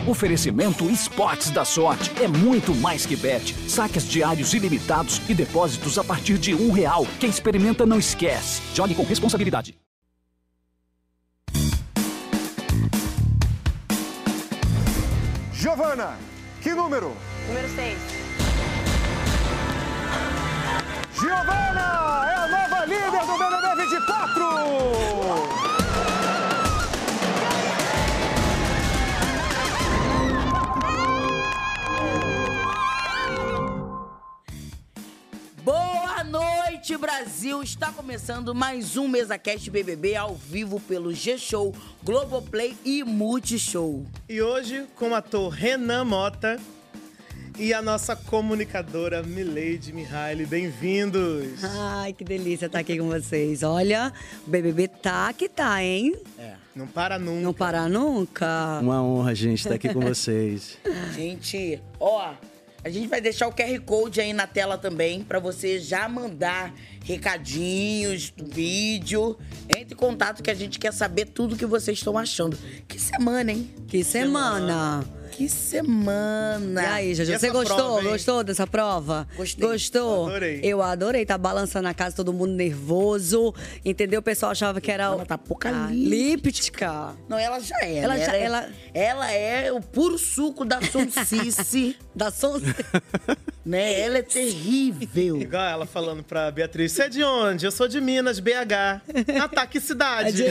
Oferecimento Esportes da Sorte. É muito mais que bet. Saques diários ilimitados e depósitos a partir de R$1. Quem experimenta não esquece. Jogue com responsabilidade. Giovana, que número? Número 6. Giovana é a nova líder do BBB 24! Boa noite, Brasil! Está começando mais um MesaCast BBB ao vivo pelo G-Show, Globoplay e Multishow. E hoje com o ator Renan Mota e a nossa comunicadora Mileide Mihaly. Bem-vindos! Ai, que delícia estar aqui com vocês. Olha, o BBB tá que tá, hein? Não para nunca. Não parar nunca. Uma honra, gente, estar aqui com vocês. Gente, ó, a gente vai deixar o QR Code aí na tela também pra você já mandar recadinhos do vídeo. Entre em contato que a gente quer saber tudo que vocês estão achando. Que semana, hein? Que semana. Que semana! E aí, Jojo, E você essa gostou? prova, hein? Gostou dessa prova? Gostei. Gostou? Adorei. Eu adorei. Tá balançando a casa, todo mundo nervoso. Entendeu? O pessoal achava que era... Ela tá apocalíptica. Líptica. Não, ela já é. Ela né? já- ela é o puro suco da sonsice, Da som... né? Ela é terrível. Igual ela falando pra Beatriz, você é de onde? Eu sou de Minas, BH. Ah, tá, que cidade?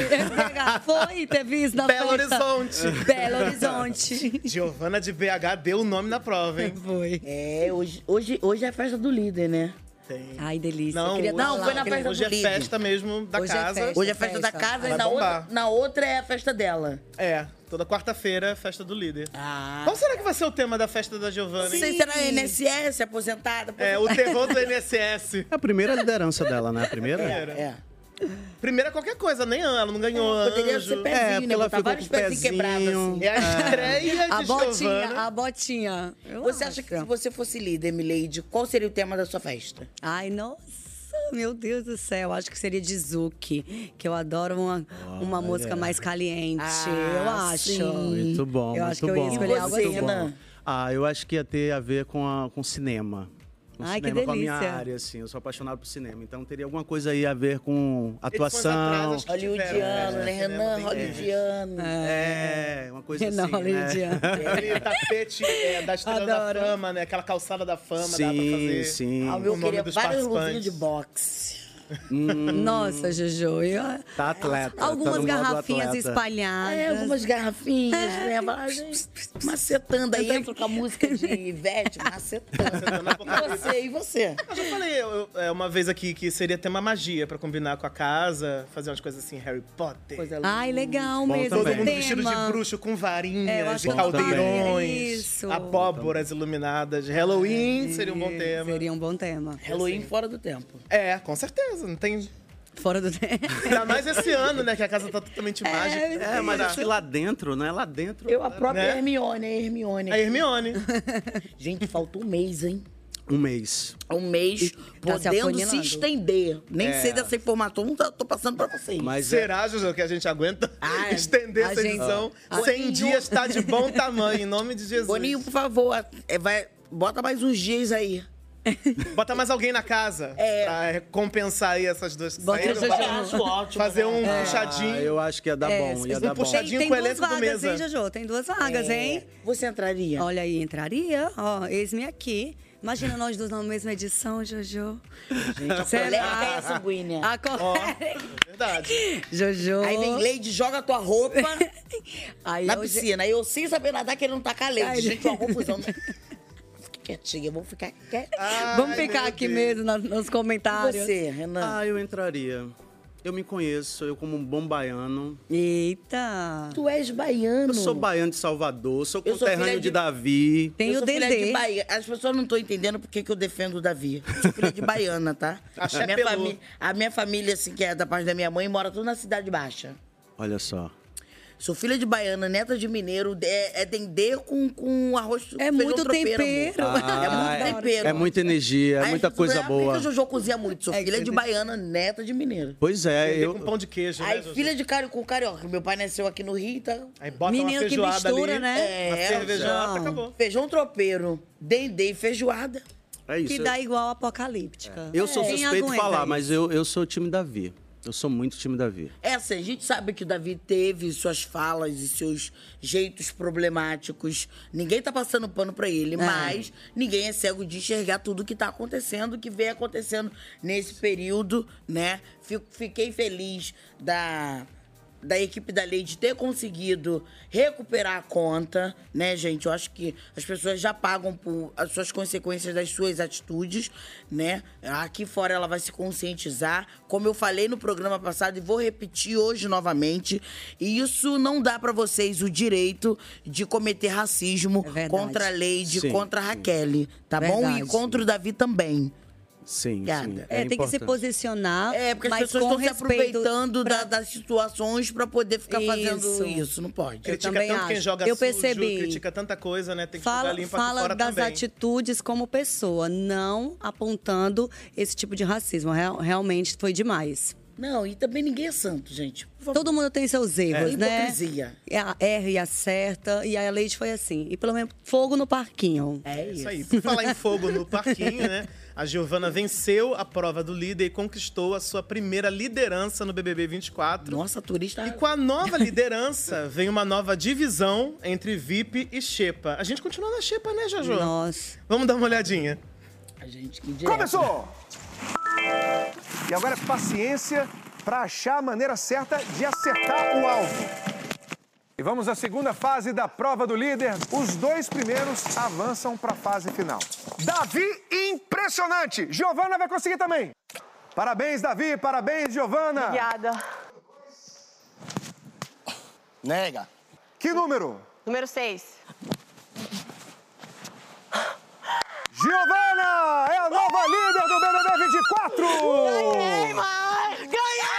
Foi, teve isso na Belo festa. Horizonte. Belo Horizonte. Giovana de BH deu o nome na prova, hein? Foi. É, hoje é a festa do líder, né? Tem. Ai, delícia. Não, Eu queria hoje- dar Não, uma foi na lá. festa Hoje do é líder. festa mesmo da Hoje é casa. festa. Hoje é a festa da Festa. casa Vai e bombar. na outra é a festa dela. É, toda quarta-feira é festa do líder. Ah. Qual será que vai ser o tema da festa da Não Giovana, hein? sei se será INSS, aposentada. É, o terror do INSS. É a primeira liderança dela, né? A primeira? É. Primeira qualquer coisa, nem ela não ganhou Poderia anjo. ser pezinho, porque né? ela Botar ficou vários com o pezinhos quebrados, assim. É a estreia A de botinha, Giovana. a botinha. Eu Você acha acho. que se você fosse líder, Mileide, qual seria o tema da sua festa? Ai, nossa, meu Deus do céu. Acho que seria de Zuki, que eu adoro uma música mais caliente. eu acho. sim. Muito bom, Eu muito acho que eu ia bom. escolher E algo você, assim. Renan? Ah, eu acho que ia ter a ver com cinema. Com Ai, que cinema, com a minha delícia. área, assim. Eu sou apaixonado por cinema. Então teria alguma coisa aí a ver com Edições atuação. atrás, acho que Hollywoodiano, né? tiveram, Renan, bem- hollywoodiano. É, uma coisa Não, assim, né? Hollywoodiano. Aquele tapete da Estrela da Adoro. Fama, né? Aquela calçada da fama, dá pra fazer. Sim, Ah, o sim. meu o nome queria dos várias luzinhas participantes. de boxe. Nossa, Jojo. Tá atleta. tá Algumas no modo garrafinhas atleta. espalhadas. É, algumas garrafinhas, né? Vai, gente, macetando aí, entra com a música de Ivete, macetando. E você? Eu já falei uma vez aqui que seria tema magia pra combinar com a casa, fazer umas coisas assim, Harry Potter. Coisa Ai, legal Bom mesmo. também. Todo esse mundo tema. vestido de bruxo com É, eu varinhas acho e que eu caldeirões, isso. abóboras iluminadas. Halloween seria um bom tema. Seria um bom tema. Halloween fora do tempo. É, com certeza. Não tem. Fora do tempo. Ainda mais esse ano, né? Que a casa tá totalmente mágica. É, mas acho que lá dentro, né? Lá dentro. Eu, a própria Né? Hermione, a Hermione. A Hermione. Gente, falta um mês, hein? Um mês. Um mês Tá se podendo se afunilando. estender. Nem sei dessa informação, tô passando pra vocês. Mas Será, Jojo, que a gente aguenta Ah, estender a essa gente- edição? Ah. 100 Boninho. dias tá de bom tamanho, em nome de Jesus. Boninho, por favor, bota mais uns dias aí. Bota mais alguém na casa pra compensar aí essas duas que Bota saíram. o Jojo. Acho ótimo. Fazer um Ah, puxadinho. eu acho que ia dar bom, ia um dar bom. puxadinho Tem com o duas elenco do vagas, Mesa. hein, Jojo? Tem duas vagas, hein? Você entraria? Olha aí, entraria. Ó, eis-me aqui. Imagina nós duas na mesma edição, Jojo. A colérica é sanguínea. A colérica. Verdade. Jojo. Aí vem Leide, joga a tua roupa Aí na eu- piscina. Aí eu, sem saber nadar, querendo tacar Leide. Ai, Gente, uma confusão. Fique quietinha, vamos ficar quietinha. Vamos Ai, ficar meu aqui Deus. mesmo nos E comentários. você, Renan? Ah, eu entraria. Eu me conheço, eu como um bom baiano. Eita. Tu és baiano. Eu sou baiano de Salvador, sou Eu sou conterrâneo filha de de- Davi. Tem Eu o sou filha Dendê. de Bahia. As pessoas não estão entendendo por que eu defendo o Davi. Eu sou filha de baiana, tá? Axé minha Pelô. a minha família, assim, que é da parte da minha mãe, mora tudo na Cidade Baixa. Olha só. Sou filha de baiana, neta de mineiro, é dendê com arroz, É feijão muito tropeiro, tempero. amor. É muito tempero. É muita energia, é Aí muita as pessoas coisa falam, "Ah, por boa. que a Jojo cozinha muito? Sou filha de baiana, neta de mineiro. Pois é, Com pão de queijo, Aí, né, Jojo? filha de com carioca. Meu pai nasceu aqui no Rio, tá? Aí bota Menino uma que feijoada mistura, ali, né? uma cervejada, acabou. Feijão tropeiro, dendê e feijoada. É isso. Que dá igual apocalíptica. Eu sou Quem suspeito de aguenta falar, isso? mas eu sou o time Davi. Eu sou muito time Davi. É assim, a gente sabe que o Davi teve suas falas e seus jeitos problemáticos. Ninguém tá passando pano pra ele, mas ninguém é cego de enxergar tudo que tá acontecendo, que vem acontecendo nesse período, né? Fiquei feliz da equipe da Lady ter conseguido recuperar a conta, né, gente? Eu acho que as pessoas já pagam por as suas consequências das suas atitudes, né? Aqui fora ela vai se conscientizar, como eu falei no programa passado e vou repetir hoje novamente. E isso não dá pra vocês o direito de cometer racismo verdade. contra a Lady, Sim, contra a Raquel, tá bom? Verdade. E contra o Davi também. Sim, Obrigada. sim. Tem que se importante. posicionar, É, porque as mas pessoas com estão se respeito aproveitando pra- das situações pra poder ficar fazendo Isso. isso. Não pode. Eu Critica também tanto quem acho. joga Eu sujo, percebi. critica tanta coisa, né? Tem que jogar limpo aqui Fala fora das também. atitudes como pessoa, não apontando esse tipo de racismo. Realmente foi demais. Não, e também ninguém é santo, gente. Por favor. Todo mundo tem seus erros, né? Hipocrisia. Erra e acerta. E a Leite foi assim. E pelo menos fogo no parquinho. É Isso aí. Por falar em fogo no parquinho, né? A Giovana venceu a prova do líder e conquistou a sua primeira liderança no BBB 24. Nossa, turista. E com a nova liderança, vem uma nova divisão entre VIP e Xepa. A gente continua na Xepa, né, Jojo? Nossa. Vamos dar uma olhadinha. A gente que direto. Começou! E agora paciência para achar a maneira certa de acertar o alvo. E vamos à segunda fase da prova do líder. Os dois primeiros avançam para a fase final. Davi, impressionante! Giovana vai conseguir também. Parabéns, Davi. Parabéns, Giovana. Obrigada. Nega. Que número? Número 6. Giovana é a nova líder do BBB 24! Ganhei, mãe! Ganhei!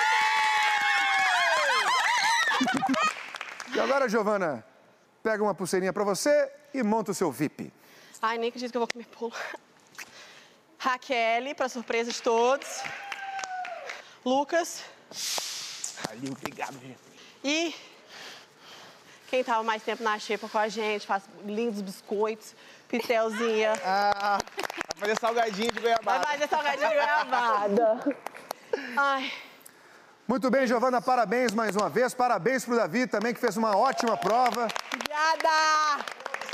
E agora, Giovana, pega uma pulseirinha pra você e monta o seu VIP. Ai, nem acredito que eu vou comer bolo. Raquel, pra surpresa de todos. Lucas. Ali, obrigado, gente. E quem tava mais tempo na xepa com a gente, faz lindos biscoitos, Pitelzinha. Ah, vai fazer salgadinho de Vai goiabada. fazer salgadinho de goiabada. Ai, Muito bem, Giovana, parabéns mais uma vez. Parabéns pro Davi também, que fez uma ótima prova. obrigada!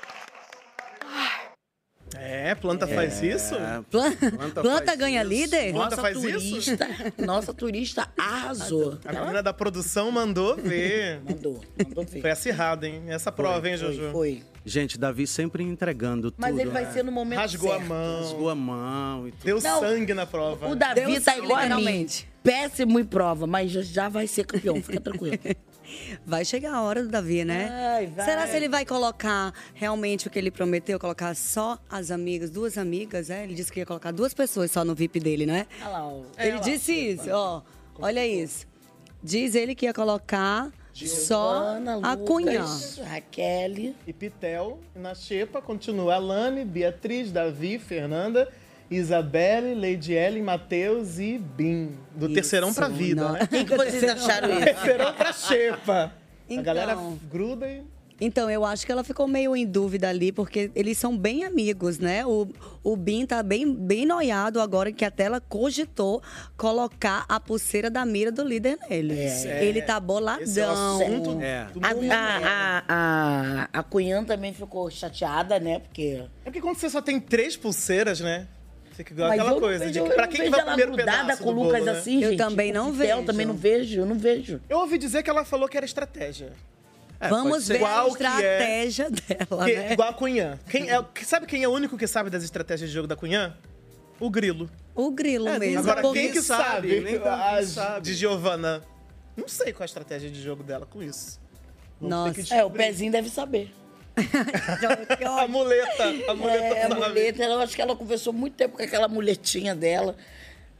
É, planta faz isso? Planta faz ganha isso. líder? Planta Nossa faz turista, nossa turista arrasou. A menina da produção mandou ver. Mandou ver. Foi acirrado, hein? Essa prova, hein, Jojo? Foi. Gente, Davi sempre entregando tudo. Mas ele vai né? ser no momento Rasgou certo. a mão, Rasgou a mão e tudo. deu Não, sangue na prova. O Davi Deus, tá igual a mim. literalmente. Péssimo em prova, mas já vai ser campeão, fica tranquilo. Vai chegar a hora do Davi, né? Vai. Será se ele vai colocar realmente o que ele prometeu? Colocar só as amigas, 2 amigas, é? Ele disse que ia colocar 2 pessoas só no VIP dele, né? Olha lá, ó. Ele disse isso, ó. Olha isso. Diz ele que ia colocar só Ana, a Cunhã. Lucas, Raquel. E Pitel, na xepa, continua Alane, Beatriz, Davi, Fernanda, Isabelle, Lady Ellen, Matheus e Bim. Do Isso, terceirão pra vida, não. né? O que vocês acharam isso? Terceirão pra xepa. A Então. galera gruda e... Então, eu acho que ela ficou meio em dúvida ali, porque eles são bem amigos, né? O Bim tá bem noiado agora, que até ela cogitou colocar a pulseira da mira do líder nele. Ele tá boladão. Esse é o assunto É. do mundo. A Cunhã também ficou chateada, né? Porque. É porque quando você só tem 3 pulseiras, né? Fica igual Mas aquela eu não coisa vejo- de eu que pra não quem que vejo vai o ela primeiro grudada pedaço com o do Lucas bolo, né? Eu assim, gente. também Com não o Pitel vejo. também não vejo, eu não vejo. Eu ouvi dizer que ela falou que era estratégia. Vamos pode ser. ver a Igual que é. estratégia dela, Que- né? Igual a Cunhã. Sabe quem é o único que sabe das estratégias de jogo da Cunhã? O Grilo. O Grilo mesmo. Agora, porque- quem que sabe? nem Davi As sabe. de Giovana. Não sei qual a estratégia de jogo dela com isso. Vamos Nossa. ter que É, o descobrir. pezinho deve saber. A muleta. A muleta É, a sabe. muleta, eu acho que ela conversou muito tempo com aquela muletinha dela.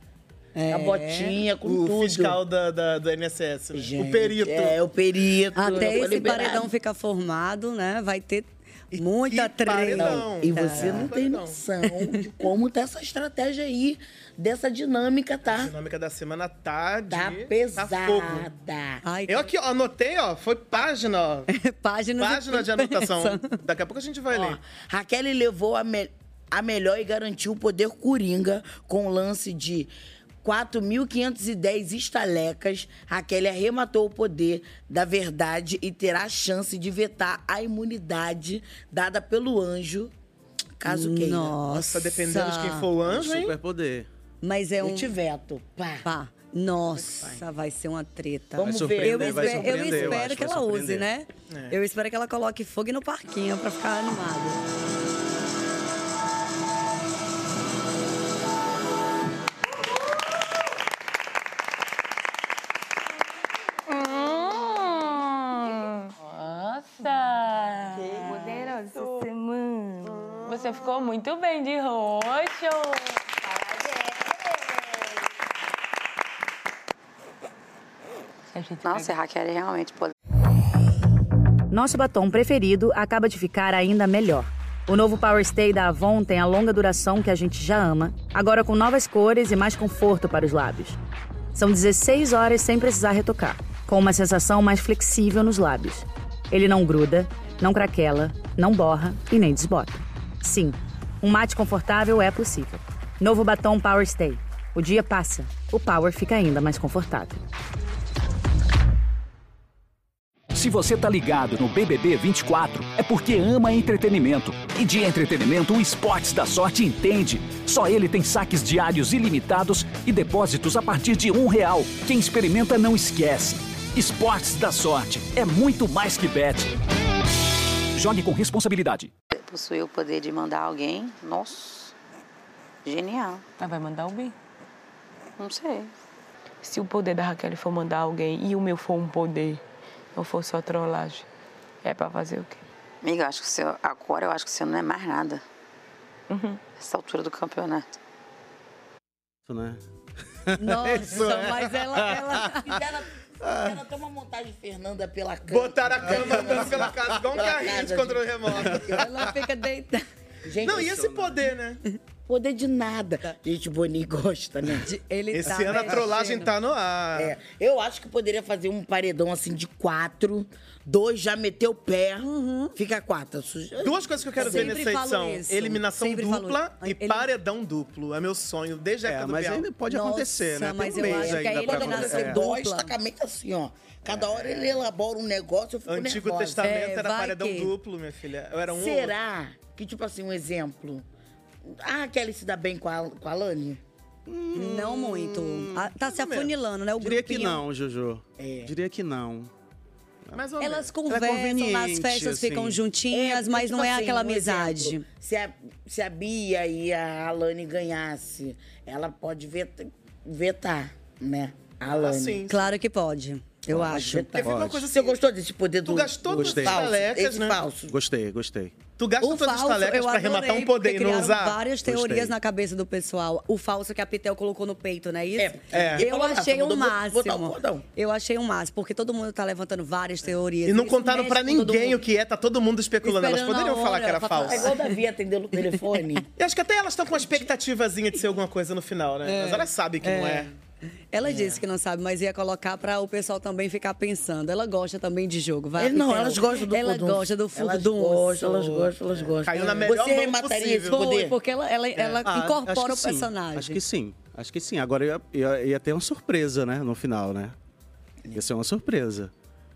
A botinha, com o tudo. fiscal do INSS, né? Gente, o perito. É, o perito. Até esse liberado. paredão ficar formado, né? Vai ter muita treta. E você não tem noção de como tá essa estratégia aí, dessa dinâmica, tá? A dinâmica da semana tá pesada. Tá fogo. Ai, Eu aqui, ó, anotei, ó, foi página, ó. Página de anotação. Daqui a pouco a gente vai ler. Raquel levou a melhor e garantiu o poder coringa com o lance de 4.510 estalecas. Raquel arrematou o poder da verdade e terá a chance de vetar a imunidade dada pelo anjo, caso queira. Nossa, dependendo de quem for o anjo, hein? Superpoder. Mas é Eu te veto. Pá. Nossa, vai ser uma treta. Vamos ver. Eu surpreender, eu espero acho, que vai ela use, surpreender. né? Eu espero que ela coloque fogo no parquinho pra ficar animado. Nossa! Poderoso, Simão. Você ficou muito bem de roxo. Nossa, a Raquel é realmente poderosa. Nosso batom preferido acaba de ficar ainda melhor. O novo Power Stay da Avon tem a longa duração que a gente já ama, agora com novas cores e mais conforto para os lábios. São 16 horas sem precisar retocar, com uma sensação mais flexível nos lábios. Ele não gruda, não craquela, não borra e nem desbota. Sim, um mate confortável é possível. Novo batom Power Stay. O dia passa, o Power fica ainda mais confortável. Se você tá ligado no BBB 24, é porque ama entretenimento. E de entretenimento, o Esportes da Sorte entende. Só ele tem saques diários ilimitados e depósitos a partir de R$1. Quem experimenta não esquece. Esportes da Sorte é muito mais que bet. Jogue com responsabilidade. Possuiu o poder de mandar alguém. Nossa, genial. Ela vai mandar alguém? Não sei. Se o poder da Raquel for mandar alguém e o meu for um poder, não for só trollagem, é pra fazer o quê? Amiga, acho que agora eu acho que você não é mais nada. Essa altura do campeonato. Isso, né? Nossa, mas ela... Fizeram até uma montagem Fernanda pela cama. Botaram a cama andando pela casa, igual um carrinho de controle remoto. Ela fica deitada. Gente, Não, e esse poder, né? Poder de nada. Gente, o Boninho gosta, né? Esse ano a trollagem tá no ar. É, eu acho que poderia fazer um paredão assim de 4, 2 já meteu o pé, fica 4. Duas coisas que eu quero ver Sempre nessa falo edição: isso. eliminação Sempre dupla falo. e paredão duplo. É meu sonho desde a época do mas Bial. ainda pode acontecer, né? mas Tem eu um acho mês que a ainda pra eliminação acontecer. Dois dupla... tacamente assim, ó. Cada hora ele elabora um negócio, eu fico Antigo nervosa. Testamento era vai paredão que- duplo, minha filha. Eu era um. Será que, tipo assim, um exemplo... A Raquel se dá bem com a Lani? Não muito. Tá se mais ou menos. afunilando, né? O Diria grupinho. que não, Jojo. É. Diria que não. Mais ou Elas menos. conversam, nas conveniente, festas assim. ficam juntinhas, porque, mas tipo não é assim, aquela um amizade. exemplo, se a Bia e a Alane ganhasse, ela pode vetar, né? A Alane. Sim. Claro que pode, eu acho. Vetar. Porque fica uma coisa Você assim, gostou desse poder do... Tu gastou do todas as falso, estalecas, esse né? falso. Gostei. Tu gasta O todas as falso, talecas eu pra arrematar adorei, um poder porque e não criaram usar? várias teorias Gostei. na cabeça do pessoal. O falso que a Pitel colocou no peito, não é isso? É. Eu achei Mandou o botar o máximo. cordão. Eu achei o máximo, porque todo mundo tá levantando várias teorias. E não Isso contaram mexe pra com todo ninguém mundo. o que é, tá todo mundo especulando. Elas Esperando poderiam a falar hora que era pra falso. É igual o Davi atendendo o telefone. E acho que até elas estão com uma expectativazinha de ser alguma coisa no final, né? Mas elas sabem que não é. Ela disse que não sabe, mas ia colocar pra o pessoal também ficar pensando. Ela gosta também de jogo. Vai, Não, Pitel. elas gostam do Ela furdunço. gosta do Elas furdunço. Elas gostam. Caiu na melhor Você mão remataria esse possível. Foi, poder? porque ela incorpora o Acho que sim. personagem. Acho que sim. Agora ia ter uma surpresa, né? No final, né? Ia ser uma surpresa.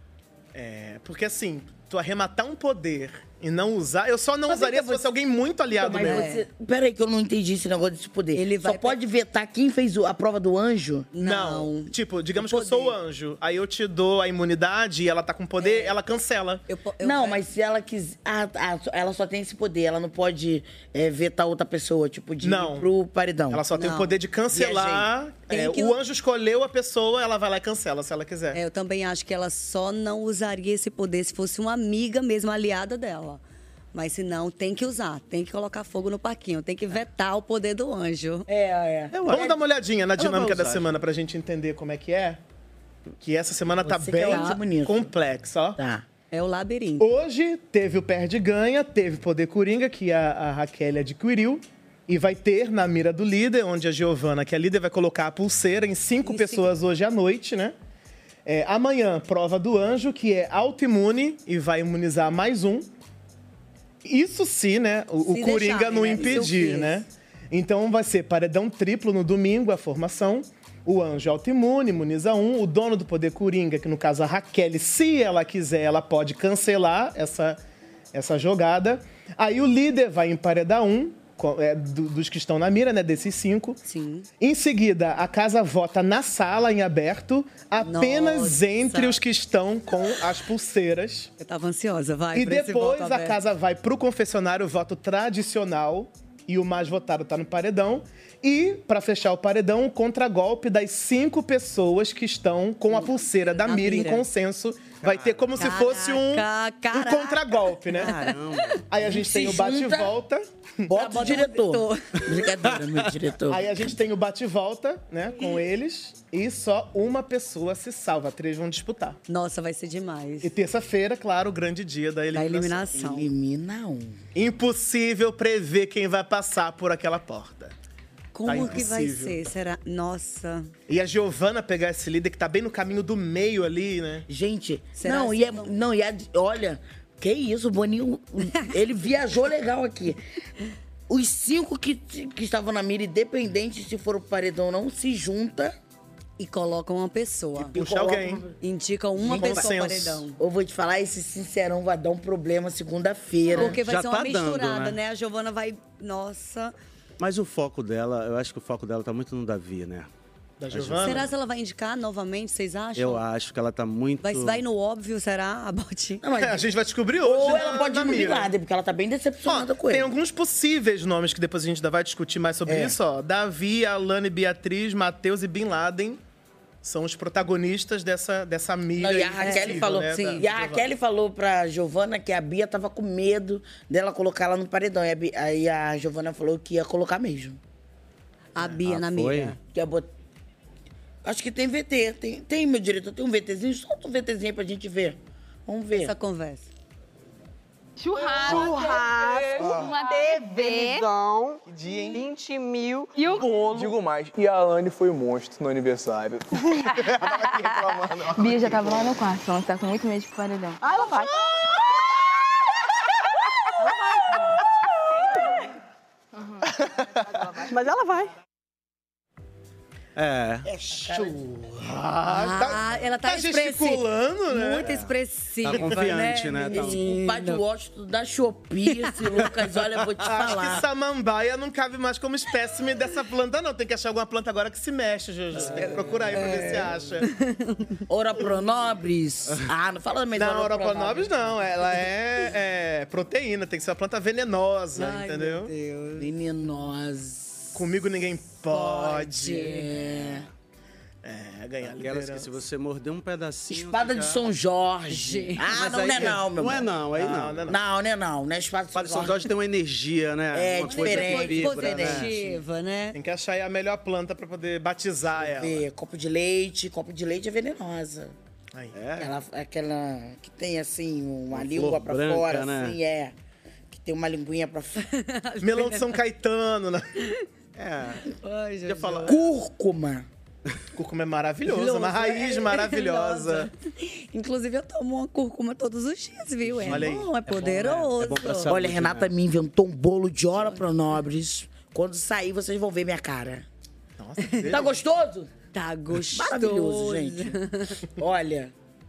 É, porque assim, tu arrematar um poder e não usar... Eu só não usaria se fosse alguém muito aliado Mas meu. você... Peraí que eu não entendi esse negócio desse poder. Ele vai Só pode vetar quem fez a prova do anjo? Não. Tipo, digamos que eu sou o anjo. Aí eu te dou a imunidade e ela tá com poder, ela cancela. Não, mas se ela quiser... ela só tem esse poder. Ela não pode vetar outra pessoa, tipo, de Não. ir pro paredão. Ela só tem o poder de cancelar. Tem que- O anjo escolheu a pessoa, ela vai lá e cancela, se ela quiser. Eu também acho que ela só não usaria esse poder se fosse uma amiga mesmo, aliada dela. Mas se não, tem que usar. Tem que colocar fogo no parquinho. Tem que vetar o poder do anjo. Vamos dar uma olhadinha na dinâmica da usar. semana pra gente entender como é que é. Que essa semana tá Você bem que é ótimo nisso. complexa, ó. Tá. É o labirinto. Hoje teve o perde-ganha, teve poder coringa, que a Raquel adquiriu. E vai ter na mira do líder, onde a Giovana, que é a líder, vai colocar a pulseira em 5 pessoas hoje à noite, né? Amanhã, prova do anjo, que é autoimune e vai imunizar mais um. Isso se, né, o Coringa deixar, não né? impedir, Isso né? Então vai ser paredão triplo no domingo, a formação. O anjo autoimune, imuniza um. O dono do poder Coringa, que no caso a Raquel, se ela quiser, ela pode cancelar essa jogada. Aí o líder vai emparedar um, dos que estão na mira, né? Desses 5. Sim. Em seguida, a casa vota na sala, em aberto, apenas entre os que estão com as pulseiras. Eu tava ansiosa, vai. E pra esse depois voto a aberto. casa vai pro confessionário, voto tradicional. E o mais votado tá no paredão. E, pra fechar o paredão, o contragolpe das 5 pessoas que estão com a pulseira da mira em consenso. Vai ter como se fosse um contragolpe, né? Caramba. Aí a gente tem o Se junta, bate-volta. Bota o diretor. Brincadeira, meu diretor. Aí a gente tem o bate-volta, né, com eles. E só uma pessoa se salva. 3 vão disputar. Nossa, vai ser demais. E terça-feira, claro, o grande dia da eliminação. Elimina um. Impossível prever quem vai passar por aquela porta. Como Tá que vai impossível. ser? Será? Nossa. E a Giovana pegar esse líder que tá bem no caminho do meio ali, né? Gente, Será não, assim e olha, que isso, o Boninho, ele viajou legal aqui. Os 5 que estavam na mira, independente se for o paredão ou não, se junta e colocam uma pessoa. Puxa alguém. Indicam uma pessoa ao paredão. Eu vou te falar, esse sincerão vai dar um problema segunda-feira. Porque vai Já ser uma tá dando, misturada, né? A Giovana vai... Nossa. Mas o foco dela, eu acho que o foco dela tá muito no Davi, né? Da Giovana? Será que ela vai indicar novamente, vocês acham? Eu acho que ela tá muito... Vai no óbvio, será, a botinha? Não, mas- A gente vai descobrir hoje. Ou né, ela pode na ir no mira. Bin Laden, porque ela tá bem decepcionada com ele. Tem alguns possíveis nomes que depois a gente ainda vai discutir mais sobre isso, ó. Davi, Alane, Beatriz, Matheus e Bin Laden são os protagonistas dessa mira. Não, e a Raquel falou, né, e a Raquel falou pra Giovana que a Bia tava com medo dela colocar ela no paredão. Aí a Giovana falou que ia colocar mesmo. A Bia na mira. Que ia botar... Acho que tem VT. Tem, meu diretor, tem um VTzinho. Solta um VTzinho aí pra gente ver. Vamos ver. Essa conversa. Churrasco, uma TV, televisão, 20 mil e o bolo. Digo mais, e a Alane foi o monstro no aniversário. Ela tava aqui reclamando. Bia já tava lá no quarto, falando que tá com muito medo de paredão. Ah, ela vai. Mas ela vai. É. Ela tá gesticulando, né? Muito expressiva, Tá confiante, né? Tá... O pai de Washington da Shopee, esse Lucas, olha, eu vou te Acho falar. que samambaia não cabe mais como espécime dessa planta, não. Tem que achar alguma planta agora que se mexe, Juju. Você tem que procurar aí pra ver se acha. Ora Pronobis. Ah, não fala mesmo. Não, Ora Pronobis não. Ela é proteína, tem que ser uma planta venenosa, Ai, entendeu? meu Deus. Venenosa. Comigo ninguém pode. Ganhar Aquelas que se você morder um pedacinho... Espada de São Jorge. Ah, Mas não, aí não é não, meu Não é amor. não, aí não. Não, não é não. Não é espada de Espada de São Jorge tem uma energia, né? É, uma coisa diferente, vibra, né? Positiva, né? Tem que achar aí a melhor planta pra poder batizar ela. Copo de leite. Copo de leite é venenosa. Aí. Aquela que tem, assim, uma Uma língua flor pra branca, fora, né? assim, Que tem uma linguinha pra fora. Melão de São Caetano, né? Ai, Ia falar. Cúrcuma. Cúrcuma é maravilhosa, uma raiz maravilhosa. Inclusive, eu tomo uma cúrcuma todos os dias, viu? É Olha aí. bom, é poderoso. É bom pra saúde, Olha, a Renata me inventou um bolo de Ora Pronobis. Quando sair, vocês vão ver minha cara. Nossa, Tá gostoso? Tá gostoso. Maravilhoso, gente. Olha.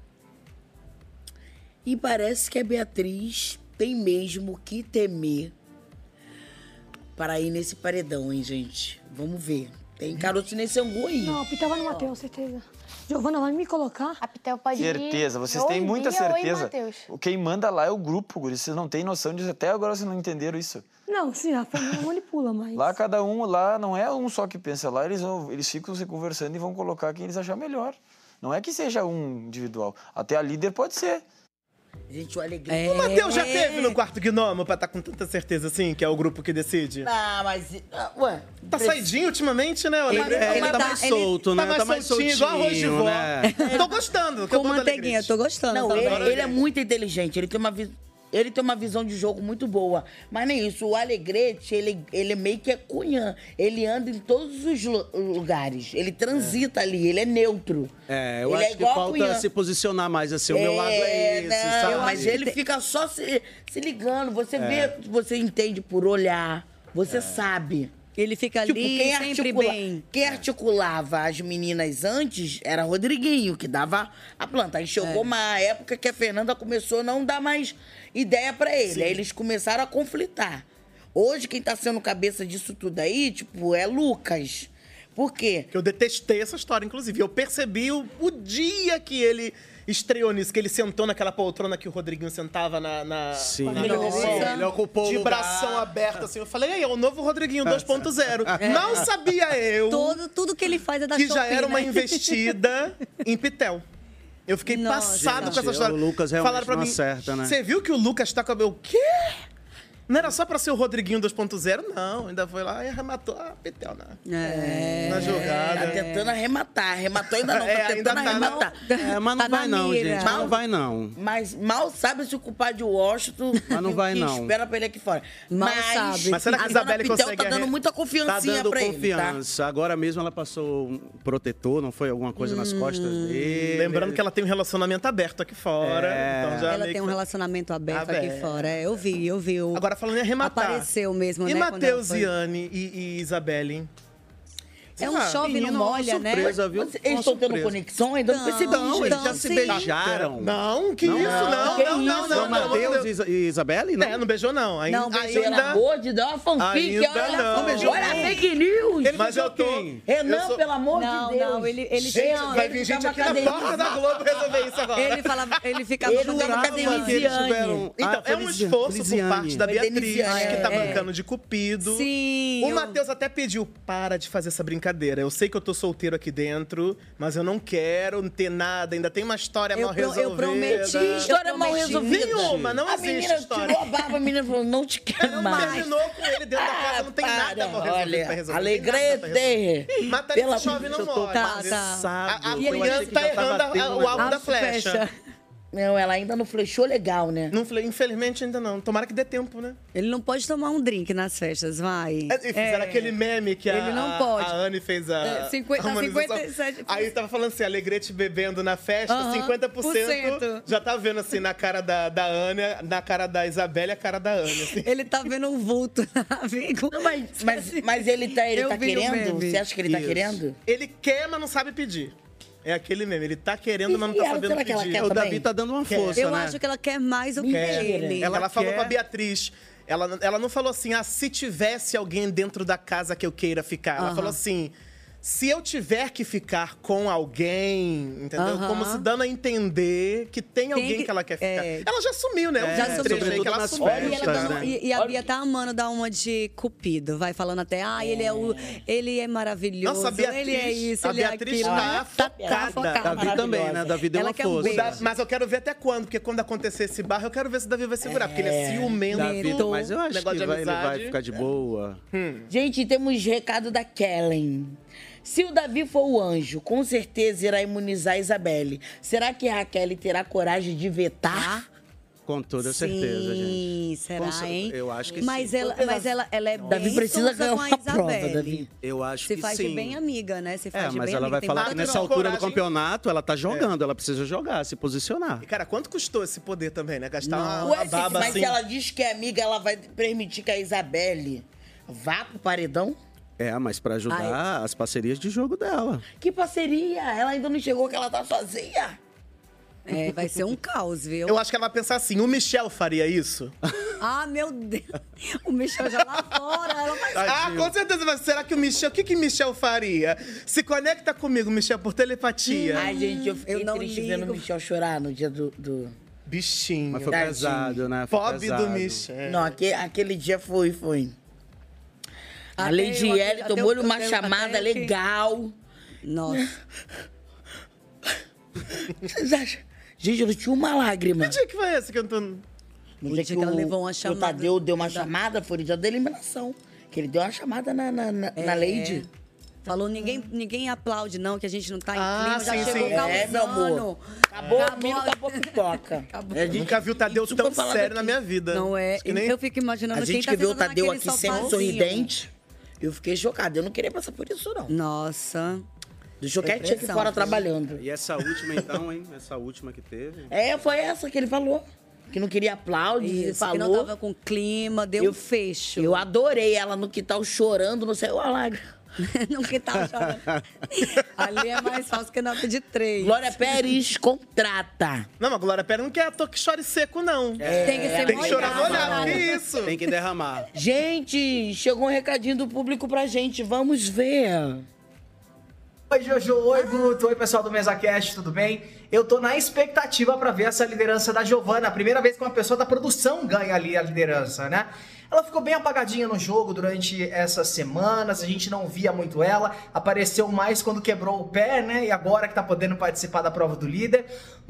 E parece que a Beatriz tem mesmo que temer para ir nesse paredão, hein, gente? Vamos ver. Tem caroço nesse angu aí. Não, a Pitel vai no Matheus, certeza. Giovana vai me colocar. A Pitel pode ir. Certeza, vocês ou têm em muita Bia ou em certeza. Matheus. Quem manda lá é o grupo, guri. Vocês não têm noção disso. Até agora vocês não entenderam isso. Não, sim, a Fernanda manipula, mas... Lá cada um, lá não é um só que pensa. Lá eles ficam se conversando e vão colocar quem eles achar melhor. Não é que seja um individual. Até a líder pode ser. Gente, o Alegria... O Matheus já teve no Quarto Gnomo pra estar com tanta certeza assim, que é o grupo que decide? Ah, mas... Ué... Tá saidinho ultimamente, né? Ele tá mais solto, né? Tá mais soltinho, igual arroz de vó. né? Tô gostando. Com manteiguinha, tô gostando. Não, também. ele é muito inteligente. Ele tem uma visão de jogo muito boa. Mas nem isso. O Alegrete, ele meio que é cunhã. Ele anda em todos os lugares. Ele transita ali. Ele é neutro. Eu Ele acho que falta se posicionar mais assim. O meu lado é esse, não, sabe? mas ele fica só se ligando. Você vê, você entende por olhar. Você sabe. Ele fica ali sempre bem. Quem articulava as meninas antes era Rodriguinho, que dava a planta. Aí chegou uma época que a Fernanda começou a não dar mais ideia pra ele. Sim. Aí eles começaram a conflitar. Hoje, quem tá sendo cabeça disso tudo aí, tipo, é Lucas. Por quê? Eu detestei essa história, inclusive. Eu percebi o dia que ele estreou nisso, que ele sentou naquela poltrona que o Rodriguinho sentava Sim. Ele ocupou de bração aberto, assim. Eu falei, aí, é o novo Rodriguinho 2.0. Não sabia eu Tudo que ele faz é da que Shopee, já era uma né? investida em Pitel. Eu fiquei passado com essa história. O Lucas realmente Falaram pra não mim, acerta, né? Você viu que o Lucas tá com a... O quê? Não era só pra ser o Rodriguinho 2.0, não. Ainda foi lá e arrematou a Pitel na jogada. Tá tentando arrematar. Arrematou ainda não, tá ainda tentando tá, arrematar. Mas não vai não, gente. Mas não vai não. Mas mal sabe se ocupar de Washington. Mas não vai que não. espera pra ele aqui fora. Mal sabe. Mas será que a dona Isabelle Pitel consegue... tá dando muita Tá confiancinha dando pra ele, tá? confiança. Agora mesmo ela passou um protetor, não foi? Alguma coisa nas costas dele. Lembrando que ela tem um relacionamento aberto aqui fora. Então já Ela meio tem um que- relacionamento aberto aqui fora. Eu vi. Agora falando em arrematar. Apareceu mesmo, E né? Matheus, quando ela foi. Iane e Isabelle? É um chove não molha, né? surpresa, viu? Eles estão tendo conexão ainda? Não percebi. Não, eles já se sim. beijaram. Não, que isso? Não. Matheus e Isabelle? Não. Não beijou, não. Não, beijou, Pelo amor de Deus, uma fanfic. Ainda Olha, não. beijou. Olha a fake news. Mas eu tô... Renan, pelo amor Não, de Deus. não, ele Gente, vai vir gente aqui na porta da Globo resolver isso agora. ele ficava Ele tava jurava com a que Denisiane. tiveram... Então, é um esforço por parte da Beatriz, Denisiane. que tá brincando de Cupido. Sim. O Matheus até pediu, para de fazer essa brincadeira. Eu sei que eu tô solteiro aqui dentro, mas eu não quero ter nada. Ainda tem uma história mal resolvida. Eu prometi. História mal resolvida. Nenhuma, não A existe menina história. tirou a barba, a menina falou, não te quero mais. Terminou com ele dentro da casa, não tem nada mal resolvido Olha, pra resolver. Alegrete. Mas tá Pela- chove não molha. Tá. A Eu criança achei que tá já tava errando tendo o alvo a da flecha. Não, ela ainda não flechou legal, né? Não, infelizmente ainda não. Tomara que dê tempo, né? Ele não pode tomar um drink nas festas, vai. E fizeram aquele meme que Ele não pode. a Anne fez a 50, harmonização. 57%. Aí tava falando assim, Alegrete bebendo na festa, Aham, 50%. Já tá vendo assim, na cara da Anne, na cara da Isabelle, a cara da Anne. Assim. Ele tá vendo um vulto, amigo. Não, mas ele tá Eu vi o querendo? meme. Você acha que ele tá Isso. querendo? Ele quer, mas não sabe pedir. É aquele meme, ele tá querendo, mas não E tá ela, sabendo será que ela pedir. quer O também? Davi tá dando uma Quer. força, Eu né? acho que ela quer mais do que ele. Ela falou quer- com a Beatriz. Ela não falou assim, se tivesse alguém dentro da casa que eu queira ficar. Ela Aham. falou assim, se eu tiver que ficar com alguém, entendeu? Aham. Como se dando a entender que tem alguém que ela quer ficar. Ela já sumiu, né? Já sumiu. Trecho aí que ela Sobretudo nas sumiu. festas, né? E a Bia tá amando dar uma de Cupido. Vai falando até, ele é maravilhoso. Nossa, a Beatriz, ele é isso, a ele é Beatriz aquilo. tá focada. Davi também, né? Davi deu Ela uma quer um força. beijo. Mas eu quero ver até quando, porque quando acontecer esse barro, eu quero ver se o Davi vai segurar, porque ele é ciumento. Davi, mas eu acho negócio que de ele vai amizade. ficar de boa. Gente, temos recado da Kellen. Se o Davi for o anjo, com certeza irá imunizar a Isabelle. Será que a Raquel terá coragem de vetar? Com toda certeza, gente. Sim, será, hein? Eu acho que mas sim. ela é Davi bem precisa sonsa ganhar com a uma prova, Isabelle. Davi. Eu acho Se que faz sim. de bem amiga, né? Se faz de Mas bem ela amiga. vai Tem falar muita que nessa troca. altura do coragem. campeonato, ela tá jogando. Ela precisa jogar, se posicionar. E, cara, quanto custou esse poder também, né? Gastar uma Ué, baba mas assim. se ela diz que é amiga, ela vai permitir que a Isabelle vá pro paredão? Mas pra ajudar as parcerias de jogo dela. Que parceria? Ela ainda não chegou que ela tá sozinha. Vai ser um caos, viu? Eu acho que ela vai pensar assim, o Michel faria isso? Ah, meu Deus. O Michel já lá fora. Ela vai... Com certeza. Mas será que o Michel... O que Michel faria? Se conecta comigo, Michel, por telepatia. Ai, gente, eu fiquei não triste ligo. vendo o Michel chorar no dia do... Bichinho. Mas foi Tadinho. pesado, né? Foi Pobre pesado. do Michel. Não, aquele dia foi. A Até Lady eu- L até tomou-lhe eu- uma até chamada eu que- legal. Nossa. Vocês acham? Gente, eu não tinha uma lágrima. Que dia que foi esse que eu tô... No dia que ela levou uma chamada. O Tadeu deu uma chamada, foi no dia da eliminação. Que ele deu uma chamada na Lady. Falou, ninguém aplaude, não, que a gente não tá em clima. sim, Já chegou sim. causando. Meu amor. Acabou a pipoca. Nunca vi o Tadeu tão sério na minha vida. Não é? Eu fico imaginando A quem gente tá que vê o sentado Tadeu naquele aqui sempre sofazinho. sorridente, eu fiquei chocada. Eu não queria passar por isso, não. Nossa. Deixou quietinho aqui fora trabalhando. E essa última, então, hein? Essa última que teve? Foi essa que ele falou. Que não queria aplaudir, Isso, falou. que não tava com clima, deu um fecho. Eu adorei ela no quintal chorando, não sei, a lágrima. No quintal chorando. Ali é mais fácil que nota de 3. Glória Pérez contrata. Não, mas Glória Pérez não quer ator que chore seco, não. Tem que ser Tem que chorar no molhado. olhar, que isso? Tem que derramar. Gente, chegou um recadinho do público pra gente, vamos ver. Oi, Jojo. Oi, Guto. Oi, pessoal do MesaCast, tudo bem? Eu tô na expectativa pra ver essa liderança da Giovana. A primeira vez que uma pessoa da produção ganha ali a liderança, né? Ela ficou bem apagadinha no jogo durante essas semanas, a gente não via muito ela, apareceu mais quando quebrou o pé, né? E agora que tá podendo participar da prova do líder.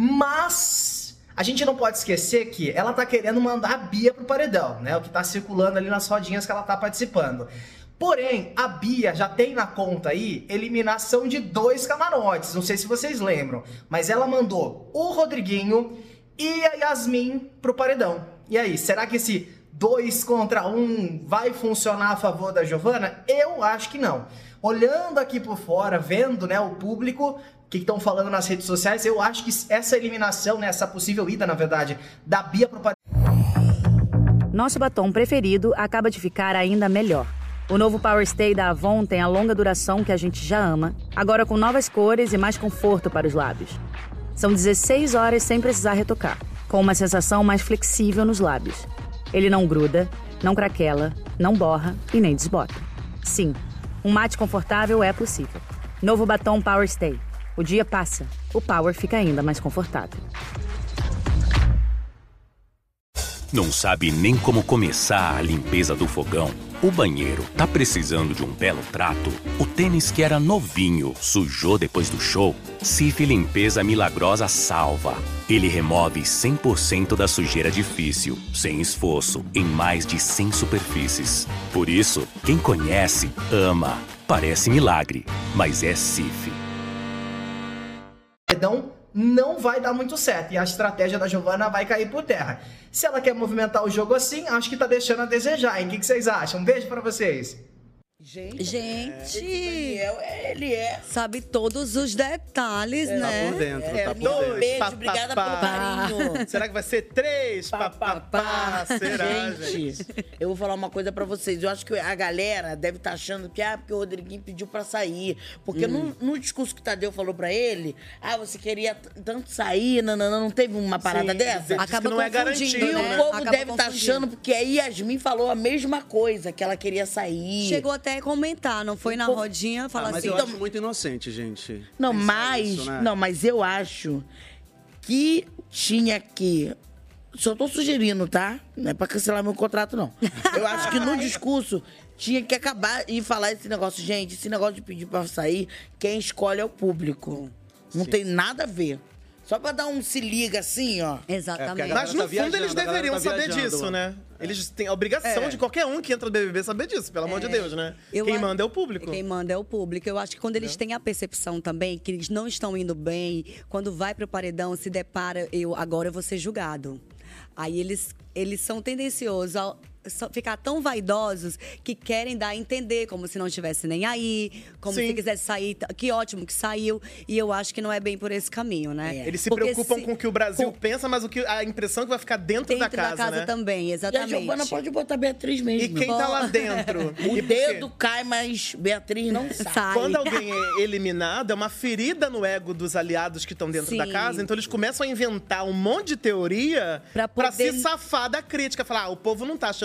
Mas a gente não pode esquecer que ela tá querendo mandar a Bia pro paredão, né? O que tá circulando ali nas rodinhas que ela tá participando. Porém, a Bia já tem na conta aí eliminação de 2 camarotes, não sei se vocês lembram, mas ela mandou o Rodriguinho e a Yasmin pro paredão. E aí, será que esse 2 contra 1 vai funcionar a favor da Giovana? Eu acho que não. Olhando aqui por fora, vendo, né, o público, o que estão falando nas redes sociais, eu acho que essa eliminação, né, essa possível ida, na verdade, da Bia pro paredão... Nosso batom preferido acaba de ficar ainda melhor. O novo Power Stay da Avon tem a longa duração que a gente já ama, agora com novas cores e mais conforto para os lábios. São 16 horas sem precisar retocar, com uma sensação mais flexível nos lábios. Ele não gruda, não craquela, não borra e nem desbota. Sim, um mate confortável é possível. Novo batom Power Stay. O dia passa, o Power fica ainda mais confortável. Não sabe nem como começar a limpeza do fogão? O banheiro tá precisando de um belo trato? O tênis que era novinho sujou depois do show? Cif Limpeza Milagrosa salva. Ele remove 100% da sujeira difícil, sem esforço, em mais de 100 superfícies. Por isso, quem conhece, ama. Parece milagre, mas é Cif. Então, não vai dar muito certo e a estratégia da Giovana vai cair por terra. Se ela quer movimentar o jogo assim, acho que tá deixando a desejar, hein? O que vocês acham? Um beijo pra vocês. Gente, ele é. Sabe todos os detalhes, né? Tá por dentro, tá por dentro. Beijo, obrigada pelo carinho. Será que vai ser 3? Será, gente? Eu vou falar uma coisa pra vocês. Eu acho que a galera deve estar achando que, porque o Rodriguinho pediu pra sair. Porque no discurso que o Tadeu falou pra ele, você queria tanto sair, não teve uma parada dessa? Acaba não é garantido, E né? o povo deve estar achando, porque a Yasmin falou a mesma coisa, que ela queria sair. Chegou até a comentar, não foi na rodinha, falar mas assim... eu acho muito inocente, gente. Não, Pensar mas, isso, né? não, mas eu acho que tinha que... Só tô sugerindo, tá? Não é pra cancelar meu contrato, não. Eu acho que no discurso tinha que acabar e falar esse negócio. Gente, esse negócio de pedir pra sair, quem escolhe é o público. Não tem nada a ver. Só pra dar um se liga assim, ó. Exatamente. Mas no fundo eles deveriam saber disso, né? Eles têm a obrigação de qualquer um que entra no BBB saber disso, pelo amor de Deus, né? Quem manda é o público. Quem manda é o público. Eu acho que quando eles têm a percepção também que eles não estão indo bem, quando vai pro paredão, se depara, agora eu vou ser julgado. Aí eles são tendenciosos a ficar tão vaidosos que querem dar a entender, como se não estivesse nem aí, como se quisesse sair, que ótimo que saiu. E eu acho que não é bem por esse caminho, né? Eles se preocupam com o que o Brasil pensa, mas a impressão que vai ficar dentro da casa, né? Também, exatamente. E a Giovana pode botar Beatriz mesmo. E quem tá lá dentro? O dedo cai, mas Beatriz não sai. Quando alguém é eliminado, é uma ferida no ego dos aliados que estão dentro da casa. Então eles começam a inventar um monte de teoria pra se safar da crítica. Falar, o povo não tá achando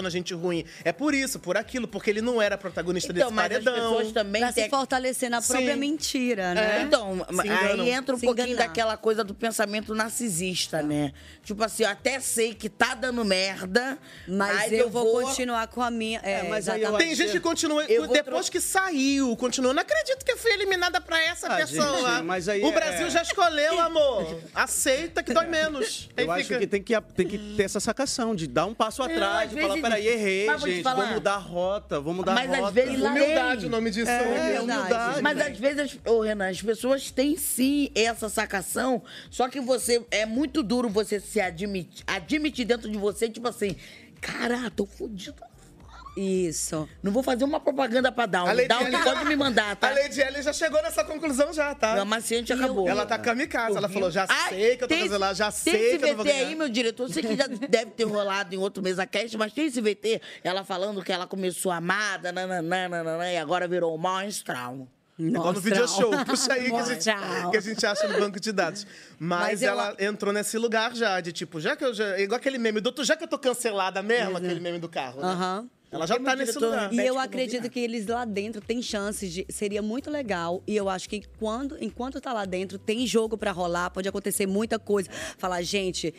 achando a gente ruim. É por isso, por aquilo, porque ele não era protagonista Então, desse mas paredão. as pessoas também Pra se fortalecer na própria mentira, né? Então, Se enganam. aí entra um Se pouquinho enganar. daquela coisa do pensamento narcisista, né? Tipo assim, eu até sei que tá dando merda, Mas eu vou continuar com a minha. Tem gente que continua. Depois que saiu, continua. Não acredito que eu fui eliminada pra essa pessoa. gente, mas aí o Brasil já escolheu, amor. Aceita que dói menos. Aí Eu acho que tem que ter essa sacação de dar um passo atrás, às de falar, vezes- peraí, errei, mas vou te gente, falar. vou mudar a rota, vou mudar Mas a às rota. vezes Humildade, tem. o nome disso. humildade. Mas às vezes, Renan, as pessoas têm sim essa sacação, só que você é muito duro você se admitir dentro de você, tipo assim, cara, tô fodido. Isso. Não vou fazer uma propaganda pra Down. Down pode me mandar, tá? A Lady Ellen já chegou nessa conclusão já, tá? Não, mas a gente acabou. Ela tá kamikaze. Ela falou, já sei que eu tô fazendo lá, já sei Tem que eu esse não vou VT ganhar. aí, meu diretor, eu sei que já deve ter rolado em outro MesaCast, mas tem esse VT, ela falando que ela começou amada, nananana, e agora virou monstrão. Igual no video show. Puxa aí que a gente acha no banco de dados. Mas ela entrou nesse lugar já, de tipo, já que eu já... Igual aquele meme, doutor, já que eu tô cancelada mesmo, aquele meme do carro, né? Aham. Ela já tá nesse lugar. E eu acredito que eles lá dentro têm chances de... Seria muito legal. E eu acho que enquanto tá lá dentro, tem jogo pra rolar, pode acontecer muita coisa. Falar, gente,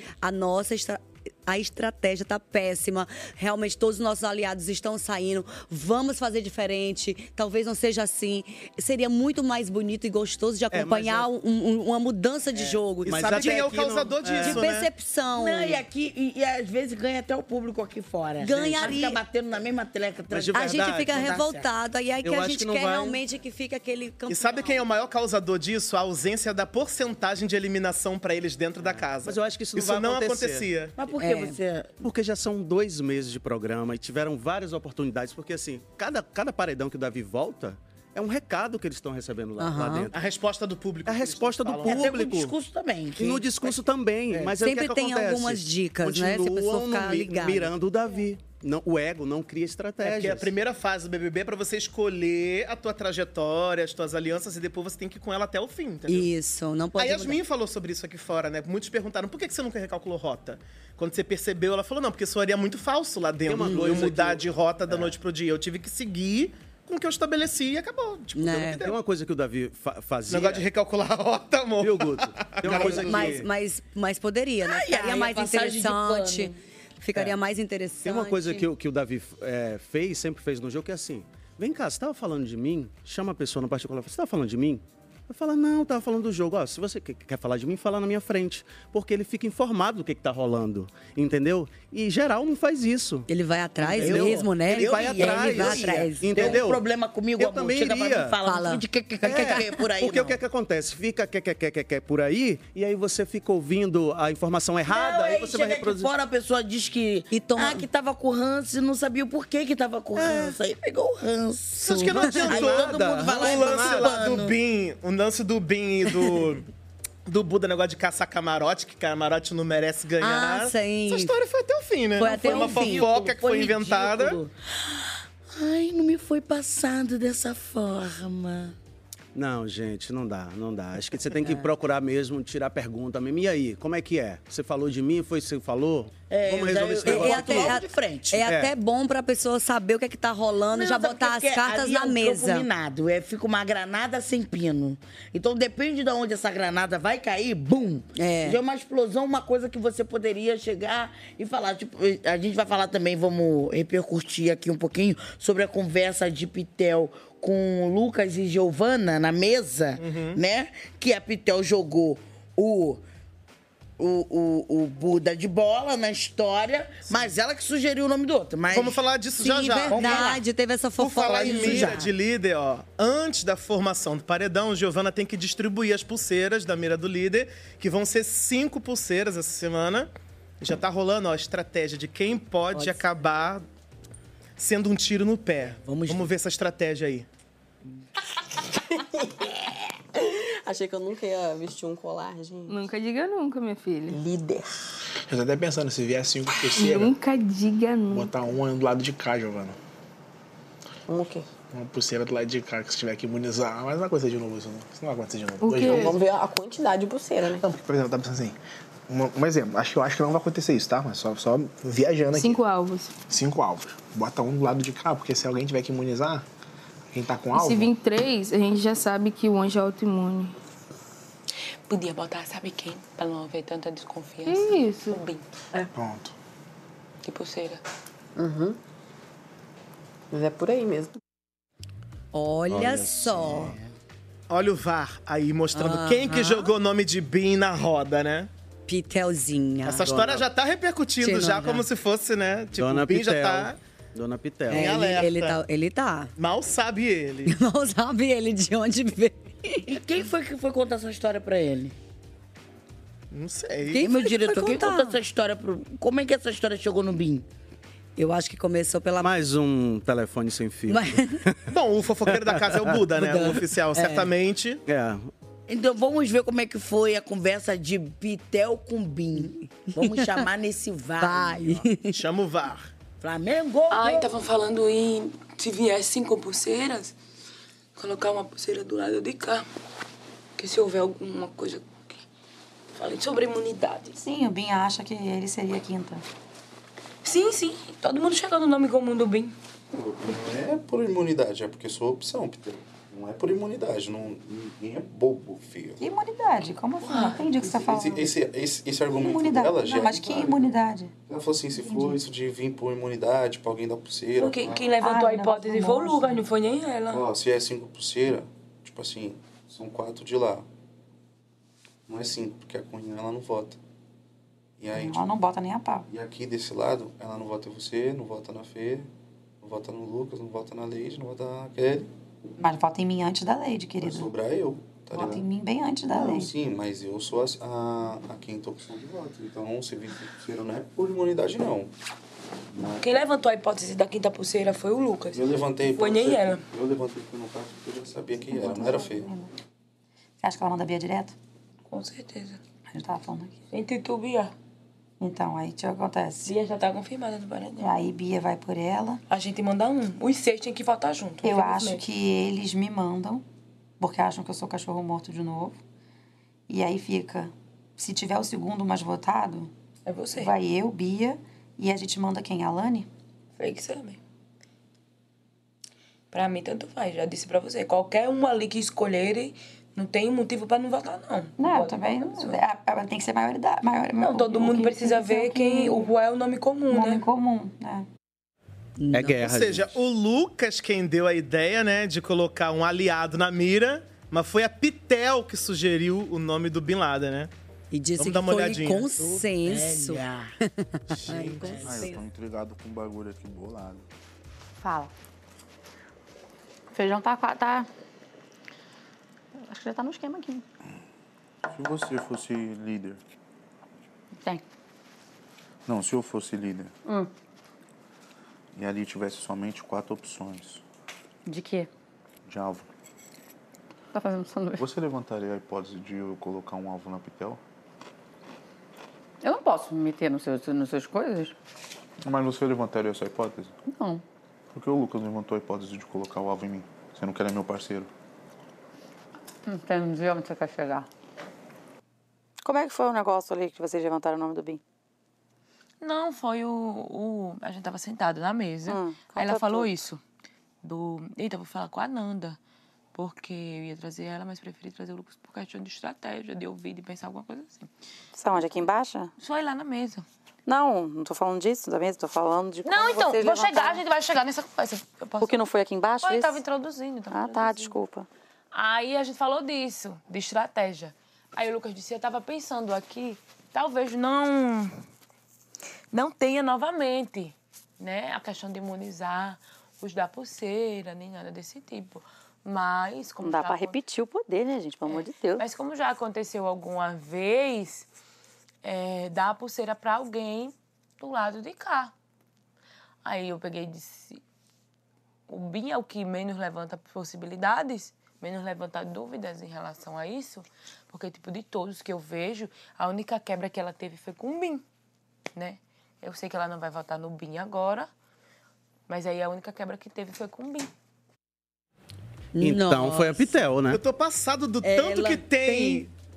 a estratégia tá péssima. Realmente, todos os nossos aliados estão saindo. Vamos fazer diferente. Talvez não seja assim. Seria muito mais bonito e gostoso de acompanhar uma mudança de jogo. E sabe quem é o causador disso, De né? percepção. Não, e aqui, e às vezes ganha até o público aqui fora. Ganharia. Fica batendo na mesma teleca. A gente fica revoltado. E aí que Eu a acho gente que não quer vai- realmente que fique aquele campeão. E sabe quem é o maior causador disso? A ausência da porcentagem de eliminação pra eles dentro da casa. Mas eu acho que isso não vai acontecer. acontecia. Mas por que você... Porque já são 2 meses de programa e tiveram várias oportunidades. Porque, assim, cada paredão que o Davi volta é um recado que eles estão recebendo lá dentro. A resposta do público. A resposta do público. Até com o discurso também. E no discurso também. Mas Sempre é o que tem acontece? algumas dicas, né? Se a pessoa Continuam ficar ligada. mirando o Davi. Não, o ego não cria É porque estratégias. a primeira fase do BBB é pra você escolher a tua trajetória, as tuas alianças, e depois você tem que ir com ela até o fim, entendeu? Isso, não pode A Yasmin falou sobre isso aqui fora, né? Muitos perguntaram, por que você nunca recalculou rota? Quando você percebeu, ela falou, não, porque soaria muito falso lá dentro. Tem uma Eu coisa mudar que de rota da noite pro dia. Eu tive que seguir com o que eu estabeleci e acabou. Tipo, deu no que Tem deu. uma coisa que o Davi fazia... Negócio de recalcular a rota, amor. Viu, Guto? Tem uma coisa que... Mas poderia, né? Ficaria ai, mais a passagem de interessante. pano. Ficaria mais interessante. Tem uma coisa que o Davi sempre fez no jogo, que é assim, vem cá, você tava falando de mim? Chama a pessoa no particular, você tava falando de mim? Eu falo, não, tava falando do jogo. Ó, se você quer falar de mim, fala na minha frente. Porque ele fica informado do que tá rolando, entendeu? E geral não faz isso. Ele vai atrás Entendeu? mesmo, né? Ele vai atrás. Ele vai atrás. Entendeu? Tem um problema comigo, Eu amor. também Chega pra iria. mim e fala. De que por aí, Porque não. o que acontece? Fica quer por aí, e aí você fica ouvindo a informação errada, Não, aí você vai chega aqui reproduzir. fora, a pessoa diz que que tava com ranço e não sabia o porquê que tava com ranço. Aí pegou o ranço. Acho que não adiantou Aí todo nada. mundo vai lá e O lance lá passa do pano. Bin, o lance do Bin e do Buda, negócio de caçar camarote, que camarote não merece ganhar. Ah, sim. Essa história foi até o fim, né? Foi Não até foi uma o fim. fofoca que foi inventada. ridículo. Ai, não me foi passado dessa forma. Não, gente, não dá. Acho que você tem que procurar mesmo, tirar a pergunta mesmo. E aí, como é que é? Você falou de mim, foi você que falou? Vamos resolver esse negócio. de frente. É até bom pra pessoa saber o que é que tá rolando, já botar as cartas ali na é um mesa. campo minado, fica uma granada sem pino. Então, depende de onde essa granada vai cair, bum! Já é uma explosão, uma coisa que você poderia chegar e falar. Tipo, a gente vai falar também, vamos repercutir aqui um pouquinho sobre a conversa de Pitel com Lucas e Giovana na mesa, né? Que a Pitel jogou o Buda de bola na história, mas ela que sugeriu o nome do outro. Mas... Vamos falar disso já já. Verdade, teve essa Por fofoca. falar em mira de líder, ó, antes da formação do paredão, Giovana tem que distribuir as pulseiras da mira do líder, que vão ser 5 pulseiras essa semana. Já tá rolando, ó, a estratégia de quem pode acabar sendo um tiro no pé. Vamos ver essa estratégia aí. Achei que eu nunca ia vestir um colar, gente. Nunca diga nunca, minha filha. Líder. Eu tô até pensando, se vier 5 pulseiras, Nunca diga nunca. botar uma do lado de cá, Giovana. O quê? Uma pulseira do lado de cá, que se tiver que imunizar. Mas não vai acontecer de novo isso, não. Isso não vai acontecer de novo. O Dois quê? jogos. Vamos ver a quantidade de pulseira, né? Não, porque, por exemplo, tá pensando assim, Um exemplo, eu acho que não vai acontecer isso, tá? Mas só viajando aqui. 5 alvos. 5 alvos. Bota um do lado de cá, porque se alguém tiver que imunizar, quem tá com E alvo... se vir 3, a gente já sabe que o anjo é autoimune. Podia botar, sabe quem? Pra não haver tanta desconfiança. Que isso? O Bin. Pronto. De pulseira. Uhum. Mas é por aí mesmo. Olha só. Olha o VAR aí mostrando quem que jogou o nome de Bin na roda, né? Pitelzinha. Essa história já tá repercutindo, Sim, já não, como se fosse, né? Tipo, Dona o Bin já Pitel. tá Dona Pitel. em alerta. Ele tá. Mal sabe ele. Mal sabe ele de onde veio. E quem foi que foi contar essa história pra ele? Não sei. Quem Meu foi que diretor, foi quem contar? contou essa história pro... Como é que essa história chegou no BIM? Eu acho que começou pela... Mais um telefone sem fio. Bom, o fofoqueiro da casa é o Buda, né? Buda. O oficial, certamente. É. Então vamos ver como é que foi a conversa de Pitel com BIM. Vamos chamar nesse VAR. Vai. Chama o VAR. Flamengo! Ai, estavam falando em, se vier 5 pulseiras, colocar uma pulseira do lado de cá. Porque se houver alguma coisa... Falei sobre imunidade. Sim, o Bin acha que ele seria a quinta. Sim, sim. Todo mundo chegou no nome comum do BIM. Não é por imunidade, é porque sou opção, Peter. Não é por imunidade, ninguém é bobo, filho. Que imunidade? Como assim? Não entendi o que você tá falando. Esse argumento Imunidade. dela já Não, mas que imunidade? Ela falou assim, se for isso de vir por imunidade, pra alguém dar pulseira... Porque quem levantou a hipótese foi o Lucas, não foi nem ela. Ó, se é 5 pulseiras, tipo assim, são 4 de lá. Não é 5, porque a Cunha, ela não vota. E aí, Ela não bota nem a pau. E aqui desse lado, ela não vota em você, não vota na Fê, não vota no Lucas, não vota na Leide, não vota na Kelly. Mas vota em mim antes da Leide, querido. Vai sobrar eu, tá Vota ligado? em mim bem antes da Não, Leide. sim, mas eu sou a quinta opção de voto. Então, se vir pulseira não é por imunidade, não. Quem levantou a hipótese da quinta pulseira foi o Lucas. Eu levantei... Foi nem ela. Eu levantei no carro porque eu já sabia quem era, não era Fê. Você acha que ela manda Bia direto? Com certeza. A gente tava falando aqui. Entre tu, Bia. Então, aí o que acontece? Bia já tá confirmada no paredão. Aí Bia vai por ela. A gente manda um. Os 6 tem que votar junto. Eu acho infelizmente. que eles me mandam, porque acham que eu sou cachorro morto de novo. E aí fica, se tiver o segundo mais votado, é você. Vai eu, Bia, e a gente manda quem? A Alane? Foi que será mesmo. Pra mim, tanto faz. Já disse pra você. Qualquer um ali que escolherem, não tem motivo pra não votar, não. Não, também não. Tem que ser maioridade. Não, todo mundo precisa ver quem é o nome comum, né? Nome comum, né? É guerra, Ou seja, o Lucas quem deu a ideia, né, de colocar um aliado na mira, mas foi a Pitel que sugeriu o nome do Bin Laden, né? E disse Vamos que dar uma foi olhadinha. consenso. Eu tô intrigado com um bagulho aqui bolado. Fala. O feijão tá... Acho que já tá no esquema aqui. Se você fosse líder... Tem. Não, se eu fosse líder e ali tivesse somente 4 opções De quê? de alvo, Tá fazendo sanduíche. você levantaria a hipótese de eu colocar um alvo na Pitel? Eu não posso me meter nas suas coisas? Mas você levantaria essa hipótese? Não. Por que o Lucas levantou a hipótese de colocar o alvo em mim, sendo que ele é meu parceiro? Não entendi onde você quer chegar. Como é que foi o negócio ali que vocês levantaram o nome do Bin? Não, foi a gente tava sentado na mesa. Aí ela conta falou tudo. isso. Eita, vou falar com a Nanda. Porque eu ia trazer ela, mas preferi trazer o Lucas por questão de estratégia, de ouvir, de pensar alguma coisa assim. Você onde? Aqui embaixo? Só ir lá na mesa. Não tô falando disso da mesa, tô falando de como Não, então, vocês vou chegar, levantaram. a gente vai chegar nessa conversa. Eu posso... Porque não foi aqui embaixo Foi, isso? tava introduzindo. Tá, desculpa. Aí a gente falou disso, de estratégia. Aí o Lucas disse, eu tava pensando aqui, talvez não tenha novamente, né, a questão de imunizar os da pulseira, nem nada desse tipo. Mas, como Não dá já pra repetir o poder, né, gente? Pelo amor de Deus. Mas como já aconteceu alguma vez, dar a pulseira pra alguém do lado de cá. Aí eu peguei e disse, o Bin é o que menos levanta possibilidades, menos levanta dúvidas em relação a isso, porque, tipo, de todos que eu vejo, a única quebra que ela teve foi com o Bin, né? Eu sei que ela não vai votar no Bin agora, mas aí a única quebra que teve foi com o Bin. Então foi a Pitel, né? Eu tô passado do tanto que tem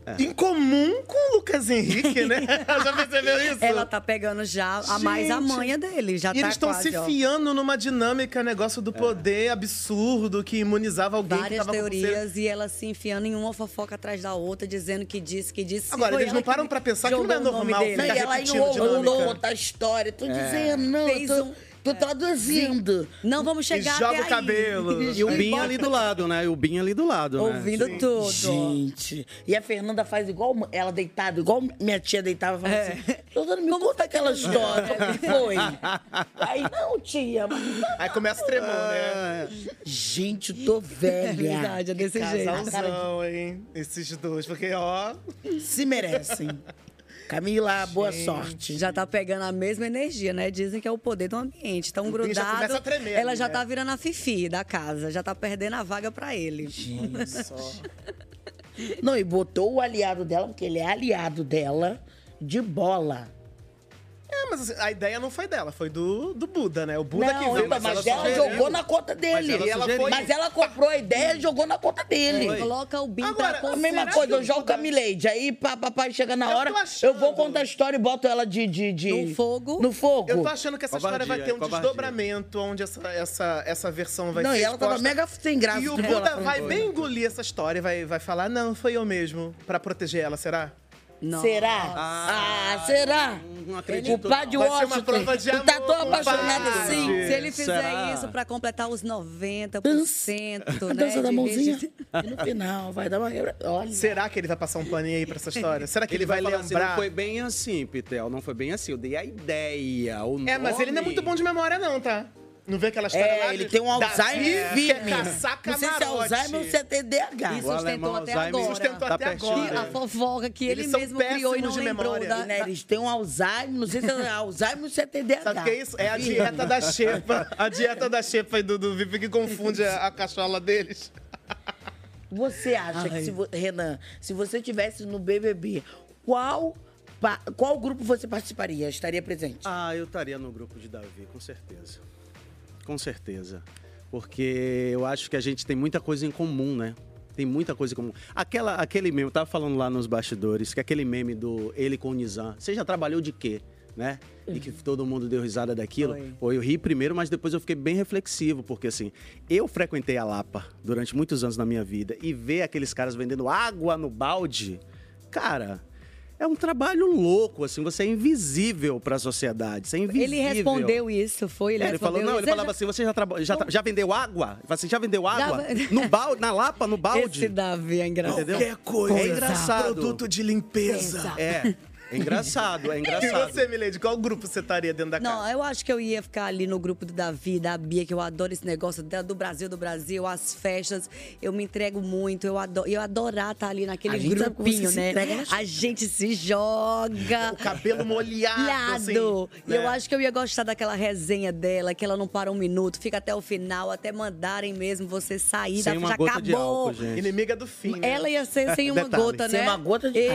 Em comum com o Lucas Henrique, né? Já percebeu isso? Ela tá pegando já a mais a manha dele. Já E tá eles estão quase, se ó. fiando numa dinâmica, negócio do poder absurdo que imunizava alguém que Várias tava com pulseira. teorias e ela se enfiando em uma fofoca atrás da outra, dizendo que disse, que disse. Agora, Foi eles não ela param pra pensar que não é jogou o nome normal dele. ficar E ela repetindo enrolou dinâmica. outra história. Tô É. dizendo, não, Fez tô traduzindo. Não vamos chegar joga até o cabelo. aí. E o Binho ali do lado, né? E o Binho ali do lado, né? Ouvindo tudo. Gente, e a Fernanda faz igual ela deitada, igual minha tia deitava, falando assim, Dona, me conta aquela história, como foi? Aí, não, tia, mas não. Aí começa a tremer, né? Gente, tô velha. É verdade, é desse jeito. Casalzão, hein? Esses dois, porque, ó... Se merecem. Camila, boa sorte. Já tá pegando a mesma energia, né? Dizem que é o poder do ambiente. Tão Binho já grudado. começa a tremer Ela ali, já né? tá virando a Fifi da casa. Já tá perdendo a vaga pra ele. Não, e botou o aliado dela, porque ele é aliado dela, de bola. É, mas assim, a ideia não foi dela, foi do Buda, né? O Buda que Não, veio. mas ela jogou na conta dele. Mas ela comprou a ideia e jogou na conta dele. Coloca o Binho Agora, pra A mesma será coisa, que o eu jogo Buda- com a Milady. Aí, papai chega na Eu hora, tô achando- eu vou contar a história e boto ela de... No fogo. No fogo. Eu tô achando que essa história vai ter um covardia. desdobramento, onde essa versão vai Não, ser e ela tava exposta. mega sem graça. E o tu viu ela Buda falando vai com bem ele? engolir essa história e vai falar, não, foi eu mesmo, pra proteger ela, será? Não. Será? Será? Não acredito. O pai de Vai ser uma Washington, prova de tu tá amor, tão apaixonado compadre. assim. Se ele fizer Será? isso pra completar os 90%, A né? dança da de mãozinha. registro- E no final, vai dar uma... Olha. Será que ele vai passar um paninho aí pra essa história? Será que ele vai falar assim, lembrar? não foi bem assim, Pitel. Não foi bem assim. Eu dei a ideia, o nome. É, mas ele não é muito bom de memória não, tá? Não vê aquela história lá? Ele de tem um Davi Alzheimer quer firme. caçar Não sei se é camarote. Alzheimer ou se é TDAH. E O sustentou alemão até Alzheimer agora. Sustentou Tá até pertinho agora. A fofoca que Eles ele são mesmo criou e não péssimos de lembrou memória. da... Né, eles têm um Alzheimer, não sei se é Alzheimer ou se é TDAH. Sabe o que é isso? É a dieta da xepa. A dieta da xepa aí do VIP que confunde a cachola deles. Você acha que, Renan, se você tivesse no BBB, qual grupo você participaria? Estaria presente? Ah, eu estaria no grupo de Davi, com certeza. Com certeza. Porque eu acho que a gente tem muita coisa em comum, né? Tem muita coisa em comum. Aquele meme, eu tava falando lá nos bastidores, que aquele meme do ele com o Nizam. Você já trabalhou de quê? Né? E que todo mundo deu risada daquilo. Pô, eu ri primeiro, mas depois eu fiquei bem reflexivo, porque assim, eu frequentei a Lapa durante muitos anos na minha vida e ver aqueles caras vendendo água no balde, cara, é um trabalho louco, assim, você é invisível pra sociedade, você é invisível. Ele respondeu isso, foi? Ele Ele falou, respondeu não, isso. ele falava assim, você já vendeu água? Ele falou assim, já vendeu água? Já- No balde, na Lapa, no balde? Esse Davi é engraçado. Entendeu? Qualquer coisa. É engraçado. Produto de limpeza. É engraçado, é E engraçado. você, Milady, qual grupo você estaria dentro da casa? Não, eu acho que eu ia ficar ali no grupo do Davi, da Bia, que eu adoro esse negócio do Brasil, as festas. Eu me entrego muito, eu adorar estar ali naquele A gente sabe que você grupinho, se né? entrega nas A gente se joga. O cabelo molhado, assim, E eu né? acho que eu ia gostar daquela resenha dela, que ela não para um minuto, fica até o final, até mandarem mesmo você sair Sem da uma já gota acabou. de álcool, gente. Inimiga do fim, né? Ela ia ser sem uma Detalhe. gota, né? Sem uma gota de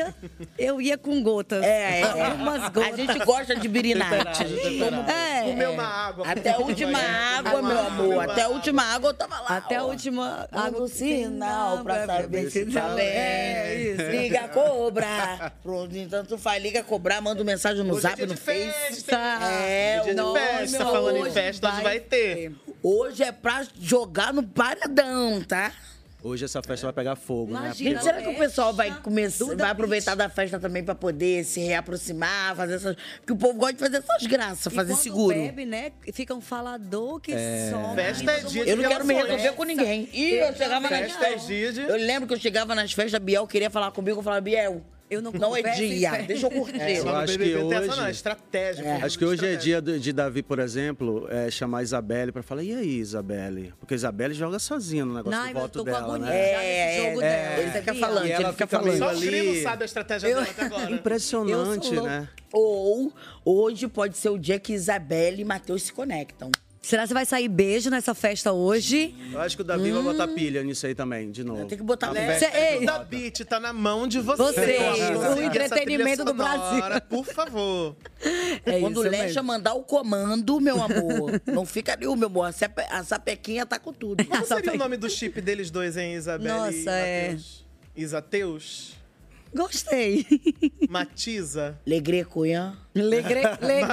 Eu ia com gotas. Umas gotas. A gente gosta de birinate. Comer uma água. Até a última água, meu amor. Até a última água eu tava lá. Até a última Água sinal pra saber se tá bem. isso. Liga cobrar. Pronto, então tu faz, liga cobrar, manda mensagem no Hoje é zap, dia no de Face. festa. É, Dia de hoje, festa, meu, falando em hoje festa, hoje vai ter. Hoje é pra jogar no paredão, tá? Hoje essa festa vai pegar fogo, né? Imagina. Gente, será que o pessoal vai começar, Duda vai aproveitar da festa também pra poder se reaproximar, fazer essas... Porque o povo gosta de fazer essas graças, fazer E quando seguro. bebe, né? Fica um falador que some. Festa é dia de Eu não quero me relações. resolver com ninguém. E eu chegava nas Festa é festas. dia de... Eu lembro que eu chegava nas festas, a Biel queria falar comigo, eu falava, Biel, Eu não não é converso em dia, festa. deixa eu curtir. É, Eu só no acho BBB que tem essa hoje- não, é estratégia. Acho que hoje é dia de Davi, por exemplo, chamar a Isabelle pra falar, e aí, Isabelle? Porque a Isabelle joga sozinha no negócio Não, do eu voto tô com dela, agonia né? já nesse jogo dela. Ele fica sabia? falando, E ele ela fica fica falando. Só meio o Grilo ali. sabe a estratégia dela até agora. Impressionante, Eu sou né? Ou hoje pode ser o dia que Isabelle e Matheus se conectam. Será que você vai sair beijo nessa festa hoje? Eu acho que o Davi vai botar pilha nisso aí também, de novo. Tem que botar Na pilha. festa Ei, Da Beat tá na mão de você. Vocês, Conseguir o essa entretenimento do trilha sonora, Brasil. Por favor. É Quando o isso Lecha mesmo. mandar o comando, meu amor, não fica ali, meu amor. A sapequinha tá com tudo. Qual seria o nome do chip deles dois, hein, Isabelle Nossa, e Matheus? Isateus? Gostei. Matiza. Legre Cunha. Legre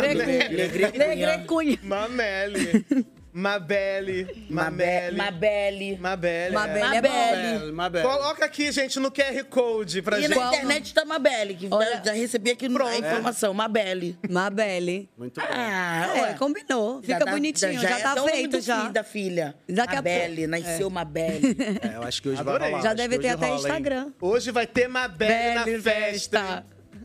Cunha. Mameli. Mabelle. Mabelle. Coloca aqui, gente, no QR Code pra gente. E na internet tá Mabelle, que já recebi aqui a informação. Mabelle. Muito bom. Combinou. Fica bonitinho, já tá feito já. Da filha. Daqui a Mabelle, nasceu Mabelle. Eu acho que hoje vai rolar. Já deve ter até Instagram. Hoje vai ter Mabelle na festa.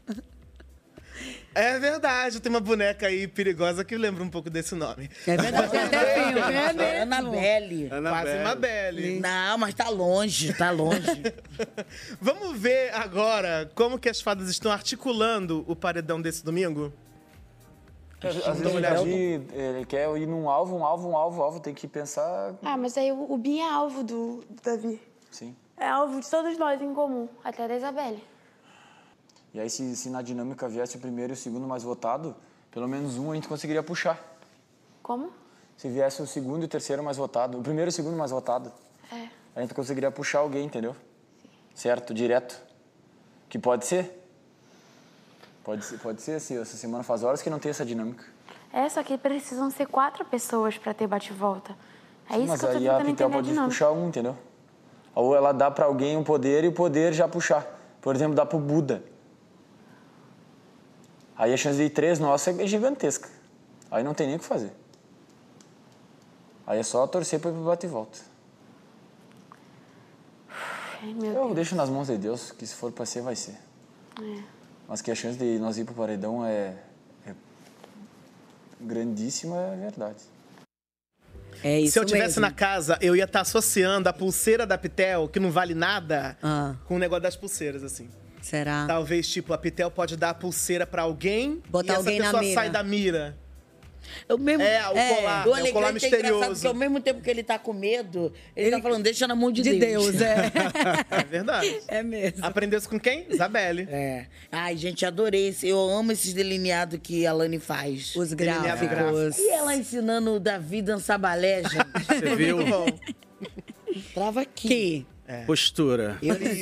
É verdade, tem uma boneca aí perigosa que lembra um pouco desse nome. É verdade, tem até filme, é mesmo. Annabelle. Quase Mabelle. Não, mas tá longe. Vamos ver agora como que as fadas estão articulando o paredão desse domingo? Às vezes o Davi, ele quer ir num alvo, tem que pensar... Ah, mas aí o Bin é alvo do Davi. Sim. É alvo de todos nós em comum, até da Isabelle. E aí, se na dinâmica viesse o primeiro e o segundo mais votado, pelo menos um a gente conseguiria puxar. Como? Se viesse o segundo e o terceiro mais votado, o primeiro e o segundo mais votado, a gente conseguiria puxar alguém, entendeu? Certo, direto. Que pode ser. Pode ser, assim, essa semana faz horas que não tem essa dinâmica. Só que precisam ser 4 pessoas pra ter bate-volta. É isso que eu tô mas aí a tentando Pitel entender a pode dinâmica. puxar um, entendeu? Ou ela dá pra alguém um poder e o poder já puxar. Por exemplo, dá pro Buda. Aí a chance de ir 3 nossa é gigantesca. Aí não tem nem o que fazer. Aí é só torcer para ir pro bate e volta. Eu deixo nas mãos de Deus, que se for para ser, vai ser. Mas que a chance de nós ir pro paredão é grandíssima, é verdade. É isso Se eu tivesse mesmo. na casa, eu ia estar associando a pulseira da Pitel, que não vale nada, com o negócio das pulseiras, assim. Será? Talvez, tipo, a Pitel pode dar a pulseira pra alguém Botar e alguém essa na pessoa mira. sai da mira. O colar, o colar É misterioso. engraçado que ao mesmo tempo que ele tá com medo, ele tá falando, deixa na mão de Deus. É verdade. É mesmo. Aprendeu isso com quem? Isabelle. Ai, gente, adorei. Eu amo esses delineados que a Lani faz. Os gráficos. E ela ensinando o Davi a dançar balé, gente. Você viu? Muito bom. Trava aqui. Postura.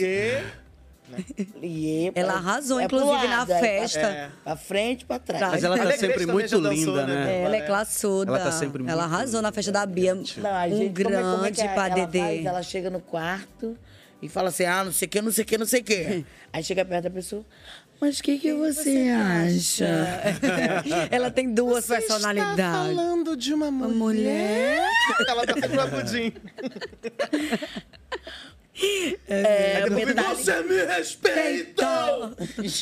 Ela arrasou, inclusive, na festa. Pra frente, pra trás. Mas ela tá sempre muito linda, né? Ela é classuda. Ela tá sempre muito Ela arrasou na festa da Bia. Não, Um como é que grande pra ela Dedê. faz? Ela chega no quarto e fala assim, não sei o que, não sei o que, não sei o que. Aí chega perto da pessoa, mas o que você acha? Ela tem duas personalidades. Está falando de uma mulher? Ela tá sempre agudinho. Você me respeita!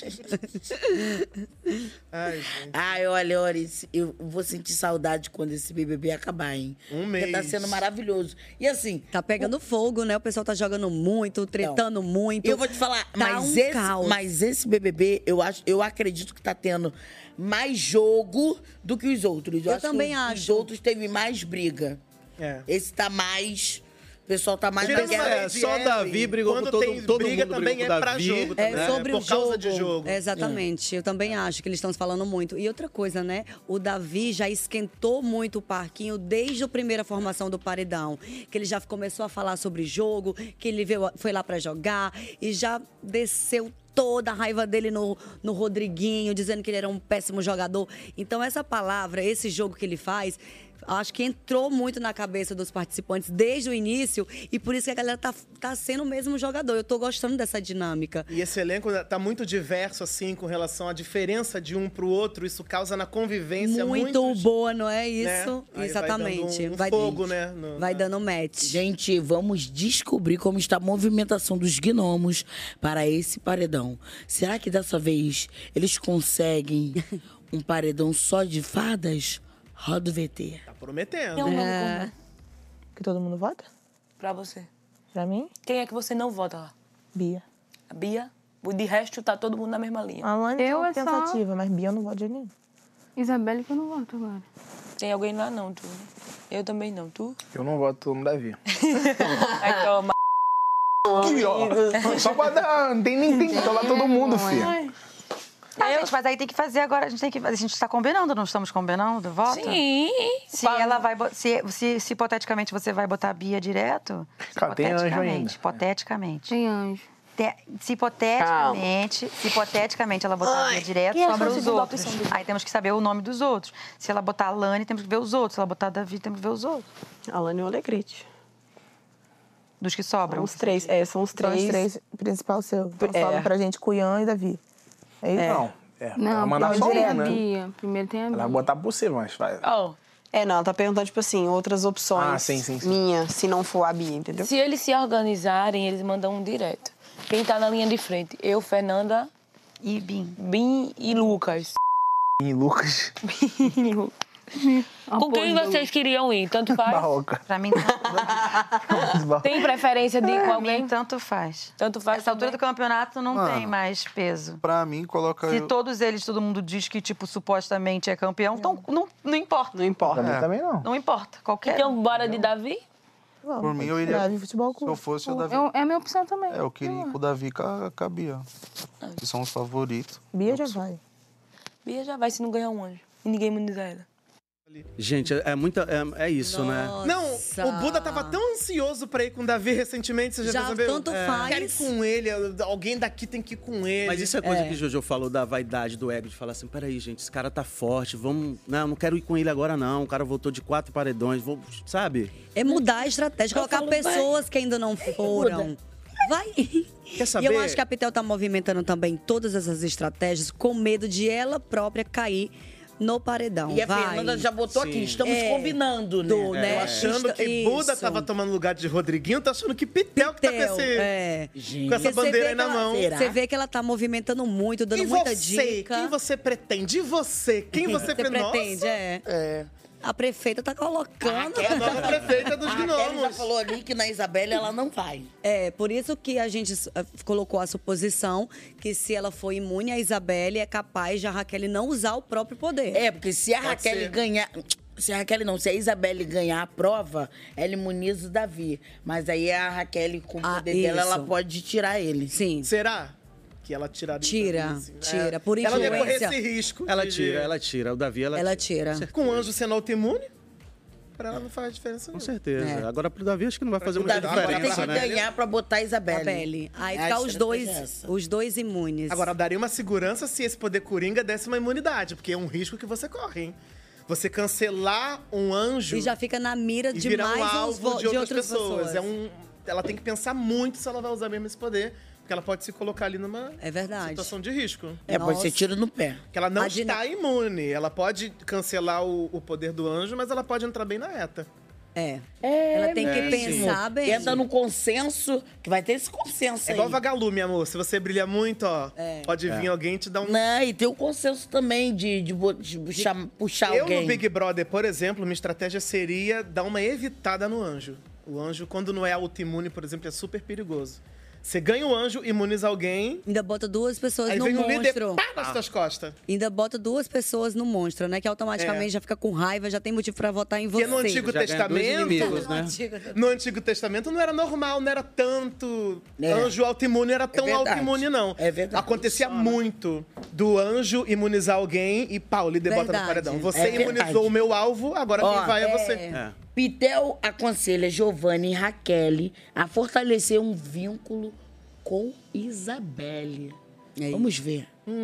Ai, olha, eu vou sentir saudade quando esse BBB acabar, hein? Mês. Porque tá sendo maravilhoso. E assim... Tá pegando fogo, né? O pessoal tá jogando muito, tretando muito. Eu vou te falar, Tá mas esse BBB, eu acredito que tá tendo mais jogo do que os outros. Eu acho também que acho. Os outros teve mais briga. Esse tá mais... O pessoal tá mais na Tirando guerra. só Davi brigou com todo mundo. Briga também é pra jogo. É sobre por o causa jogo. de jogo. Exatamente. Eu também acho que eles estão falando muito. E outra coisa, né? O Davi já esquentou muito o parquinho desde a primeira formação do Paredão. Que ele já começou a falar sobre jogo, que ele foi lá pra jogar e já desceu toda a raiva dele no Rodriguinho, dizendo que ele era um péssimo jogador. Então, essa palavra, esse jogo que ele faz, acho que entrou muito na cabeça dos participantes desde o início e por isso que a galera tá sendo o mesmo jogador. Eu tô gostando dessa dinâmica. E esse elenco tá muito diverso, assim, com relação à diferença de um pro outro. Isso causa na convivência muito boa, não é isso? Né? Exatamente. Vai dando fogo, né? Vai dando match. Gente, vamos descobrir como está a movimentação dos gnomos para esse paredão. Será que dessa vez eles conseguem um paredão só de fadas? Roda o VT. Tá prometendo. Tem um nome comum Que todo mundo vota? pra você. Pra mim? Quem é que você não vota lá? Bia. A Bia? De resto, tá todo mundo na mesma linha. A Lani Eu é é só- pensativa, mas Bia eu não voto de nenhum. Isabelle que eu não voto agora. Tem alguém lá não, tu? Eu também não, tu? Eu não voto no Davi. Aí toma. Aqui, ó. Só pra dar. Não tem nem tem que lá todo mundo, filho. Gente, mas aí tem que fazer agora. A gente tá combinando, não estamos combinando? Voto? Sim. Se ela vai. Se hipoteticamente você vai botar a Bia direto. Cara, tem anjo ainda. Hipoteticamente. Tem anjo. Se hipoteticamente ela botar a Bia direto, que sobra chance os de dar outros. opção do- Aí temos que saber o nome dos outros. Se ela botar a Lani, temos que ver os outros. Se ela botar a Davi, temos que ver os outros. A Lani e o Alegrete. Dos que sobram. São os três. São os São três. os três principal seu. Então É. sobra pra gente Cunhã e Davi. É isso? Não. Não, ela manda primeiro só tem um, a né? Bia. Primeiro tem a Bia. Ela vai botar por você, mas vai. Não, ela tá perguntando, tipo assim, outras opções. Ah, sim. Minha, se não for a Bia, entendeu? Se eles se organizarem, eles mandam um direto. Quem tá na linha de frente? Eu, Fernanda e Bim. Bim e Lucas. E Lucas. Com quem vocês queriam ir? Tanto faz? Barroca. Pra mim, Tem preferência de com alguém? tanto faz. Tanto faz. Essa altura do campeonato não Mano, tem mais peso. Pra mim, coloca... Se todos eles, todo mundo diz que, tipo, supostamente é campeão, então não importa. Não importa. Pra mim também não. Não importa. Qualquer. Então, bora de Davi? Por mim, eu iria... Davi Futebol Se Clube. eu fosse o Davi... É a minha opção também. Eu queria ir com o Davi com a Bia. Que são os favoritos. Bia já vai. Bia já vai se não ganhar um anjo. E ninguém imuniza ela. Gente, é isso, né? Não, o Buda tava tão ansioso pra ir com o Davi recentemente, você já Já percebeu? tanto faz. Quero ir com ele, alguém daqui tem que ir com ele. Mas isso é coisa que Jojo falou da vaidade, do ego, de falar assim, peraí, gente, esse cara tá forte, vamos... Não quero ir com ele agora, não. O cara voltou de 4 paredões, sabe? É mudar a estratégia, colocar pessoas que ainda não foram. Vai. Quer saber? E eu acho que a Pitel tá movimentando também todas essas estratégias com medo de ela própria cair no paredão. E a Vai. Fernanda já botou aqui, estamos combinando, né? Tô achando que Buda tava tomando lugar de Rodriguinho, tô achando que Pitel que tá com, com essa bandeira aí na mão. Você vê que ela tá movimentando muito, dando E muita você? dica. Quem você pretende? E você? Quem você pretende? Nossa. A prefeita tá colocando. A nova prefeita dos A Kelly já gnomos. falou ali que na Isabelle ela não vai. Por isso que a gente colocou a suposição que se ela for imune, a Isabelle é capaz de a Raquel não usar o próprio poder. Porque se a Raquel ganhar... Se a Raquel não, se a Isabelle ganhar a prova, ela imuniza o Davi. Mas aí a Raquel, com o poder dela, ela pode tirar ele. Sim. Será? Que ela tiraria. Tira. Por Ela ia correr influência. esse risco. Ela de- tira. O Davi, Ela tira. Com o anjo sendo autoimune, pra ela não faz diferença Com nenhuma. certeza. Agora pro Davi acho que não vai fazer O muita Davi tem diferença, que né? ganhar pra botar a Isabelle. Isabelle. Aí É, ficar a os dois, estratégia é essa. os dois imunes. Agora, daria uma segurança se esse poder coringa desse uma imunidade, porque é um risco que você corre, hein? Você cancelar um anjo... E já fica na mira e de virar mais um uns alvo de outras outras pessoas. Ela tem que pensar muito se ela vai usar mesmo esse poder, porque ela pode se colocar ali numa situação de risco. Pode ser tiro no pé. Porque ela não está imune. Ela pode cancelar o poder do anjo, mas ela pode entrar bem na reta. Ela tem que pensar bem. Entra no consenso, que vai ter esse consenso É aí. igual vagalume, amor. Se você brilha muito, ó, pode vir alguém e te dar um... Não, e tem o consenso também de puxar Eu, alguém. no Big Brother, por exemplo, minha estratégia seria dar uma evitada no anjo. O anjo, quando não é autoimune, por exemplo, é super perigoso. Você ganha o anjo, imuniza alguém... Ainda bota duas pessoas Aí no vem o líder, monstro. pá, nas suas costas. Ainda bota duas pessoas no monstro, né? Que automaticamente já fica com raiva, já tem motivo pra votar em você. Porque no Antigo Testamento... No Antigo Testamento não era normal, não era tanto... Anjo autoimune era tão verdade. autoimune, não. É verdade. Acontecia muito do anjo imunizar alguém e pá, o líder bota no Verdade. paredão. Você É imunizou verdade. o meu alvo, agora quem vai é você. Pitel aconselha Giovanni e Raquel a fortalecer um vínculo com Isabelle. Vamos ver.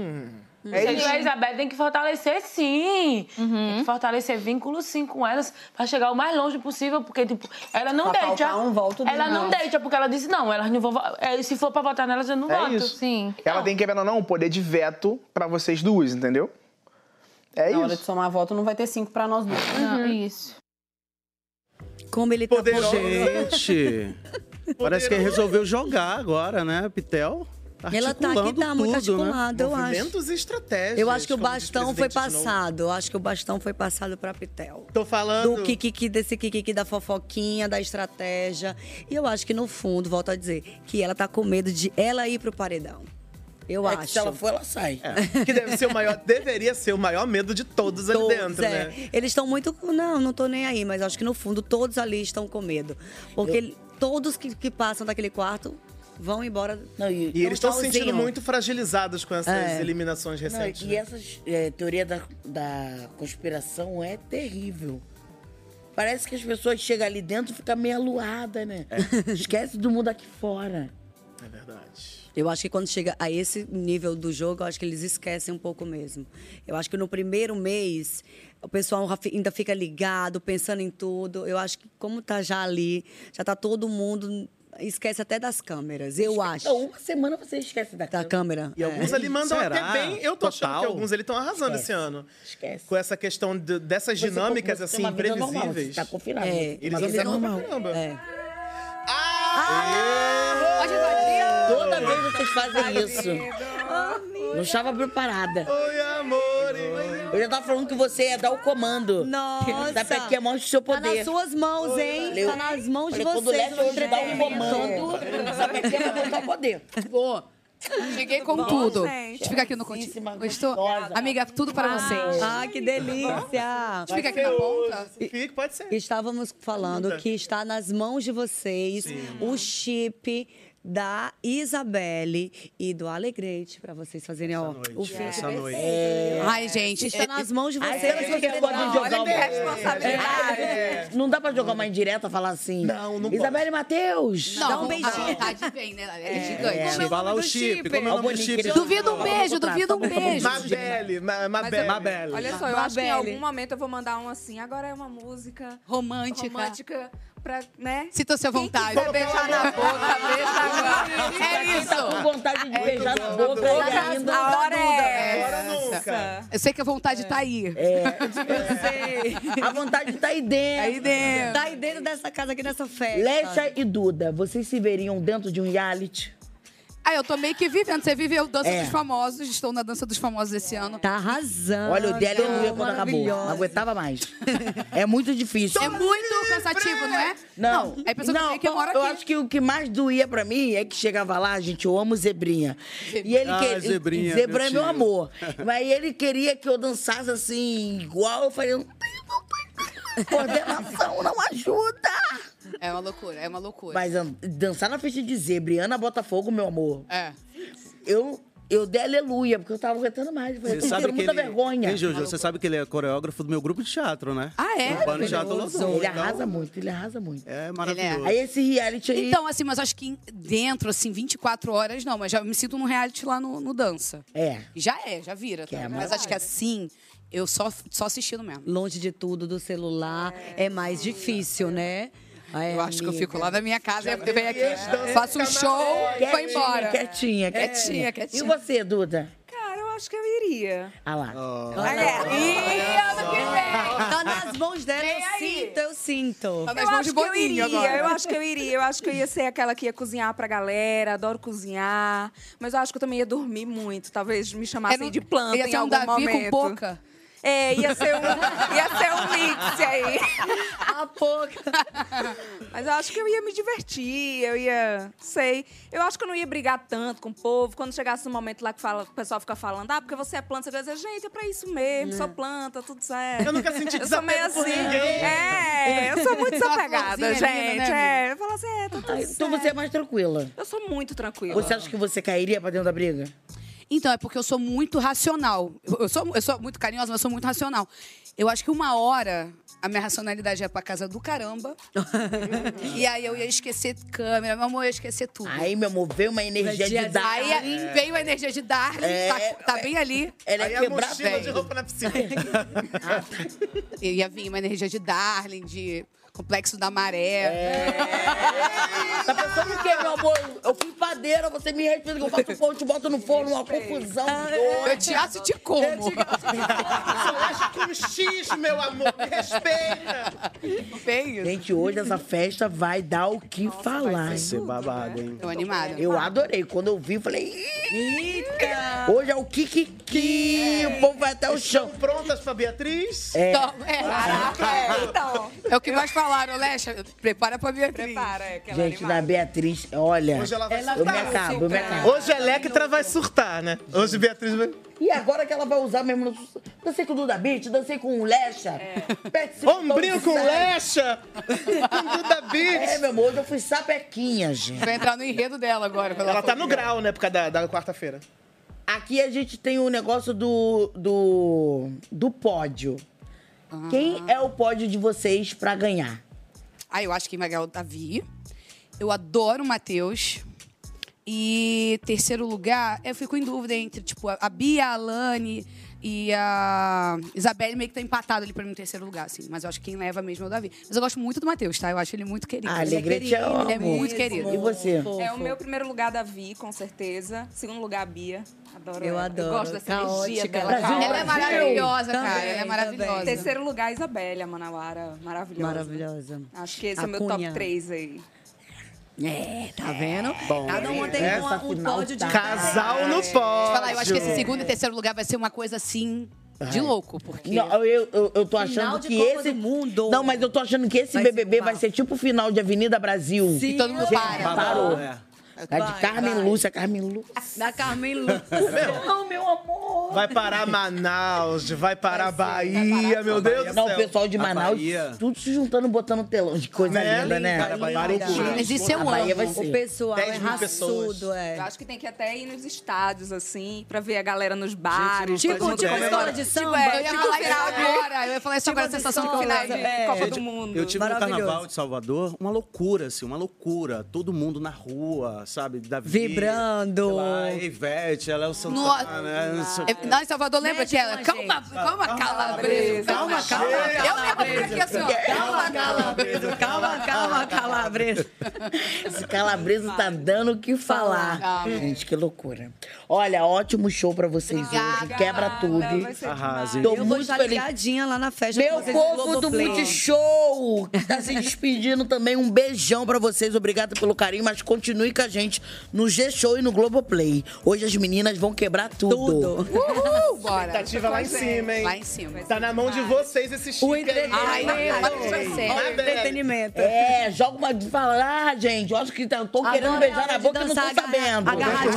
Se a Isabelle tem que fortalecer, sim. Tem que fortalecer vínculo, sim, com elas, pra chegar o mais longe possível, porque, tipo, ela não Pra deita. faltar um voto Ela não delas. deita, porque ela disse, não, elas não vão... Se for pra votar nelas, eu não É voto. isso. Sim. Ela tem, querendo ou não, um poder de veto pra vocês duas, entendeu? É Na hora de isso. somar voto, não vai ter 5 pra nós duas. Isso. Como ele tá Gente, parece que resolveu jogar agora, né, Pitel? Ela tá aqui, Articulando tá muito tudo, né? articulada, eu acho. Movimentos e estratégias. Eu acho que o como bastão diz foi presidente de novo. passado. Eu acho que o bastão foi passado pra Pitel. Tô falando... Do kikiki, desse kikiki da fofoquinha, da estratégia. E eu acho que, no fundo, volto a dizer, que ela tá com medo de ela ir pro paredão. Eu É acho. que se ela for, ela sai. Que deve ser o maior, deveria ser o maior medo de todos ali dentro, né? Eles estão muito... Não tô nem aí. Mas acho que, no fundo, todos ali estão com medo. Porque todos que passam daquele quarto vão embora. E eles estão se sentindo muito fragilizados com essas eliminações Não, recentes. e essa teoria da conspiração é terrível. Parece que as pessoas chegam ali dentro e ficam meio aluadas, né? Esquece do mundo aqui fora. É verdade. Eu acho que quando chega a esse nível do jogo, eu acho que eles esquecem um pouco mesmo. Eu acho que no primeiro mês, o pessoal ainda fica ligado, pensando em tudo. Eu acho que como tá já ali, já tá todo mundo... Esquece até das câmeras, eu acho. Não, uma semana você esquece da câmera. E alguns ali mandam Será? até bem. Eu tô achando Total. que alguns ali estão arrasando esse ano. Esquece. Com essa questão dessas Você dinâmicas, tem assim, uma vida normal, imprevisíveis. você tá confinado. Eles Uma vida acertam pra normal. caramba. Pode invadir. Toda vez vocês fazem isso. Não estava preparada. Oi, amor. Eu já tava falando que você ia dar o comando. Nossa. Sabe aqui é mão do seu poder. Tá nas suas mãos, hein? Falei, Tá nas mãos de quando o vocês. Lécio hoje dá o comando. Sabe aqui é botar o poder. Vou. Cheguei com Bom, tudo. gente. Deixa eu ficar aqui no continho. Gostou? Amiga, tudo para vocês. Ah, que delícia. Fica aqui na ponta. Fique, pode ser. Estávamos falando que está nas mãos de vocês o chip da Isabelle e do Alegrete, pra vocês fazerem ó, o filme. Essa noite. Ai, gente. Está nas mãos de Ai, vocês. será que vocês podem jogar uma... Não dá pra jogar uma indireta, falar assim... Não Isabelle Matheus. Não, Dá um beijinho. A vontade vem, né? É gigante. Fala o chip. Como é o nome do chip? Duvido um beijo, duvido um beijo. Mabelle. Olha só, eu acho que em algum momento eu vou mandar um assim. Agora é uma música romântica pra, né? Sinta-se à vontade. Quem quiser beijar na boca, beija agora. É isso. Tá com vontade de beijar na boca ainda. A hora é Agora essa. Eu sei que a vontade tá aí. Eu sei. A vontade tá aí dentro. Aí dentro. Tá aí dentro dessa casa aqui, nessa festa. Lécia e Duda, vocês se veriam dentro de um reality? Ah, eu tô meio que vivendo. Você viveu Dança dos Famosos. Estou na Dança dos Famosos esse ano. Tá arrasando. Olha, o dela eu ia quando acabou. Não aguentava mais. É muito difícil. É muito cansativo, não é? Não, É a pessoa que mora eu aqui. acho que o que mais doía pra mim é que chegava lá, gente, eu amo Zebrinha. E ele Zebrinha, Zebra é meu meu tio. amor. Mas ele queria que eu dançasse assim, igual. Eu falei, não tenho. Coordenação não ajuda. É uma loucura, é uma loucura. Mas dançar na festa de Zebra e Ana Botafogo, meu amor. É. Eu dei aleluia, porque eu tava aguentando mais. Eu falei, tô tendo muita vergonha. Hein, Jojo, você sabe que ele é coreógrafo do meu grupo de teatro, né? Ah, é? O Pano Teatro Lodon. Ele arrasa muito, ele arrasa muito. É maravilhoso. Aí esse reality aí... Então, assim, mas acho que dentro, assim, 24 horas, não. Mas já me sinto num reality lá no Dança. Já vira. Tá? Mas acho que assim, eu só assistindo mesmo. Longe de tudo, do celular, é mais difícil, né? Eu acho que eu fico lá na minha casa, eu venho aqui, faço um show e vou embora. Quietinha. E você, Duda? Cara, eu acho que eu iria. Ah lá. Ano que vem. Tá nas mãos dela, eu sinto. Tá nas Eu mãos acho de que eu Boninho iria, agora. eu acho que eu iria. Eu acho que eu ia ser aquela que ia cozinhar pra galera, adoro cozinhar. Mas eu acho que eu também ia dormir muito. Talvez me chamassem de planta ia em ser um algum Davi momento. com pouca? É, ia ser um mix aí. A pouca. Mas eu acho que eu ia me divertir, eu acho que eu não ia brigar tanto com o povo. Quando chegasse no momento lá que o pessoal fica falando, porque você é planta, você vai dizer, gente, é pra isso mesmo, sou planta, tudo certo. Eu nunca senti Eu sou meio desapego por assim. ninguém. Eu sou muito desapegada, florzinha gente. linda, né, Eu falo assim, tá tudo Então certo. você é mais tranquila. Eu sou muito tranquila. Você acha que você cairia pra dentro da briga? Então, é porque eu sou muito racional. Eu sou muito carinhosa, mas eu sou muito racional. Eu acho que uma hora a minha racionalidade ia pra casa do caramba. E aí eu ia esquecer câmera, meu amor, eu ia esquecer tudo. Aí, meu amor, veio uma energia de Darling. Aí veio a energia de Darling, tá bem ali. Ela ia quebrar Mochila de roupa na piscina. Eu ia vir uma energia de Darling, de Complexo da Maré. Tá pensando o quê, meu amor? Eu fui padeira, você me respeita, que eu faço pão, te boto no forno, uma confusão. Eu te acho e te como. Só acha com X, meu amor, me respeita. Gente, hoje essa festa vai dar o que falar. Vai ser babado, hein? Tô animada. Eu adorei. Quando eu vi, eu falei... Eita! Hoje é o Kikiki. O povo vai até o chão. Estão prontas pra Beatriz? Então. É o que mais falaram, Lécia. Prepara pra Beatriz. Prepara, que ela Gente, da Beatriz, olha... Hoje ela vai eu me acabo, eu me acabo. Hoje a Electra vai surtar, né? Hoje Beatriz vai... E agora que ela vai usar mesmo... Dancei com o Duda Beat, dancei com o Lecha. Ombrinho com Lecha! Com Duda Beat! É, meu amor, hoje eu fui sapequinha, gente. Vai entrar no enredo dela agora. Ela tá no grau, né? Por causa da quarta-feira. Aqui a gente tem o negócio do pódio. Quem é o pódio de vocês pra ganhar? Eu acho que vai ganhar o Davi. Eu adoro o Matheus. E terceiro lugar, eu fico em dúvida entre, tipo, a Bia, a Alane e a Isabelle meio que tá empatado ali pra mim no terceiro lugar, assim. Mas eu acho que quem leva mesmo é o Davi. Mas eu gosto muito do Matheus, tá? Eu acho ele muito querido. Ah, ele é Alegrete querido. eu Ele é amo. muito querido. E você? É o meu primeiro lugar, Davi, com certeza. Segundo lugar, a Bia. Adoro Eu ela. adoro. Eu gosto dessa energia Caótica. dela. Brasil, Ela é Ela é maravilhosa, Também, cara. Ela é maravilhosa. também. Terceiro lugar, Isabelle, a Manauara. Maravilhosa. Maravilhosa. Acho que esse é A o meu Cunha. top 3 aí. É, tá vendo? Bom, Cada uma tem essa um final pódio de Casal no Deixa eu falar, eu acho que esse pódio. segundo e terceiro lugar vai ser uma coisa assim de louco, porque... Não, eu tô Final achando de que Copa esse. do Mundo. Não, mas eu tô achando que esse Vai ser BBB igual. vai ser tipo o final de Avenida Brasil. Sim, e todo mundo para. Parou. É. A de Carmen Lúcia, Carmen Lúcia. Da Carmen Lúcia. Não, meu amor. Vai parar Manaus, vai parar Bahia, meu Deus do céu. Não, o pessoal de A Manaus, Bahia. tudo se juntando, botando telão de coisa Né? linda, né? Cara, Bahia é loucura. Mas isso eu A Bahia amo. vai ser. O pessoal 10 é mil pessoas. raçudo, é. Eu acho que tem que até ir nos estádios, assim, pra ver a galera nos bares. Tipo, todo mundo tipo comemorando. escola de samba. Tipo, Eu ia tipo falar isso final de- agora. Eu ia falar isso agora, a sensação do final de Copa Gente, do Mundo. Eu tive no Maravilhoso. Carnaval de Salvador, uma loucura, assim, uma loucura. Todo mundo na rua, sabe? Davi, Vibrando. sei lá, Ivete, ela é o Santana, né? Não sei o quê. Lá em Salvador, lembra que ela... Calma, Calabresa. Calma, Eu mesmo fico aqui assim, ó. Calma, Calabresa. Calma, Calabresa. Esse calabreso tá dando o que falar. Gente, que loucura. Olha, ótimo show pra vocês hoje. Quebra tudo. Arrasem. Tô Eu vou muito estar feliz. ligadinha lá na festa Meu com vocês no povo do Globoplay. Multishow, que tá se despedindo também. Um beijão pra vocês. Obrigada pelo carinho, mas continue com a gente no G-Show e no Globoplay. Hoje as meninas vão quebrar tudo. Bora. Expectativa lá em cima, hein? Lá em cima. Tá na mão de vocês esse chique. O entretenimento. Ai, O entretenimento. É, joga uma... Fala, gente, eu acho que tô querendo beijar na boca e não tô sabendo.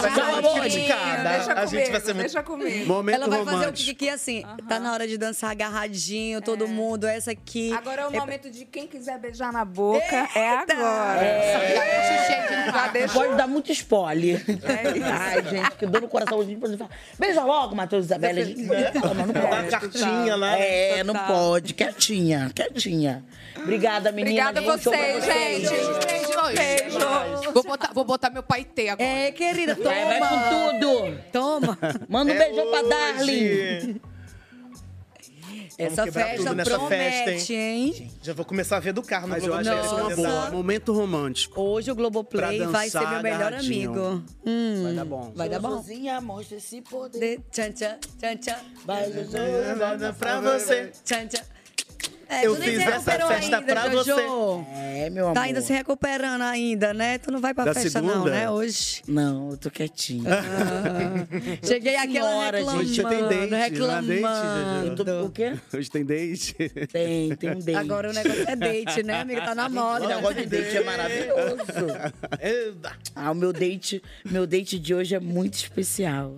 A gente vai ser muito... Deixa comigo. Momento Ela vai fazer o romântico. Kiki assim. Tá na hora de dançar agarradinho, todo mundo. Essa aqui. Agora é o momento de quem quiser beijar na boca. É agora. Já pode dar muito spoiler. Ai, gente, que dor no coração. A gente pode falar, beija logo, Matheus e Isabela. A gente fala, não pode. Uma cartinha lá. É, não pode. Quietinha, quietinha. Obrigada, menina. Obrigada a vocês, gente. Beijo. Vou botar meu paetê agora. É, querida, toma. Vai com tudo. Toma. Manda um beijão pra Darling. Essa quebrar festa tudo nessa promete, festa, hein? Já vou começar a ver do carro no Mas eu acho que vai ser uma boa. Momento romântico. Hoje o Globoplay Pra vai ser meu dançar melhor agarradinho. amigo. Vai dar bom. Vai dar bom. Sozinha, mostra esse poder. Tchan, tchan, tchan, tchan. Vai, Pra você. Tchan, tchan. Eu tu nem fiz se essa recuperou festa ainda, pra Jojo. você. É, meu amor. Tá ainda se recuperando ainda, né? Tu não vai pra Da festa não, segunda? né? Hoje. Não, eu tô quietinha. Cheguei aquela Senhora, reclamando, Hoje tem date, não é reclamando. date, Jojo? O quê? Hoje tem date? Tem um date. Agora o negócio é date, né, amiga? Tá na moda. O negócio de date é maravilhoso. Ah, o meu date de hoje é muito especial.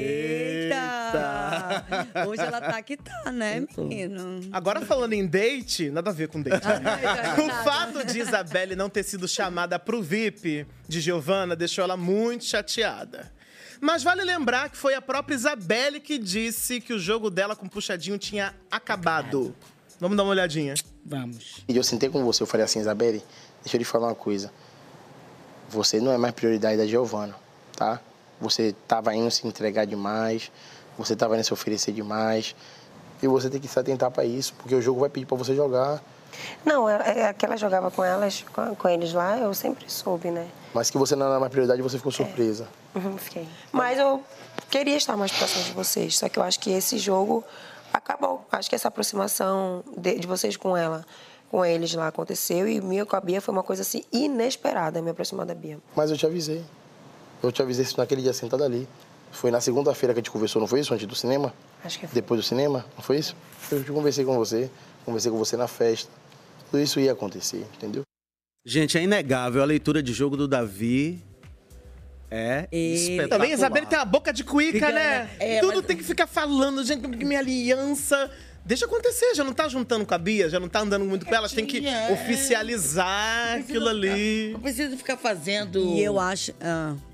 Eita! Hoje ela tá que tá, né, menino? Agora falando em date, nada a ver com date. O fato de Isabelle não ter sido chamada pro VIP de Giovanna deixou ela muito chateada. Mas vale lembrar que foi a própria Isabelle que disse que o jogo dela com o Puxadinho tinha acabado. Vamos dar uma olhadinha. Vamos. E eu sentei com você, eu falei assim, Isabelle, deixa eu lhe falar uma coisa. Você não é mais prioridade da Giovanna, tá? Você tava indo se entregar demais, você tava indo se oferecer demais. E você tem que se atentar pra isso, porque o jogo vai pedir pra você jogar. Não, é que ela jogava com elas, com eles lá, eu sempre soube, né? Mas que você não era mais prioridade, você ficou surpresa. Uhum, fiquei. Mas eu queria estar mais próximo de vocês, só que eu acho que esse jogo acabou. Acho que essa aproximação de vocês com ela, com eles lá aconteceu, e minha com a Bia foi uma coisa assim inesperada, me aproximar da Bia. Mas eu te avisei. Eu te avisei isso naquele dia sentado ali. Foi na segunda-feira que a gente conversou, não foi isso? Antes do cinema? Acho que foi. Depois do cinema, não foi isso? Eu conversei com você na festa. Tudo isso ia acontecer, entendeu? Gente, é inegável. A leitura de jogo do Davi é espetacular. Também a Isabelle tem a boca de cuíca, Fica, né? né? Tudo tem que ficar falando, gente, minha aliança. Deixa acontecer, já não tá juntando com a Bia, já não tá andando muito com elas, tem que oficializar aquilo ali. Não precisa ficar fazendo. E eu acho.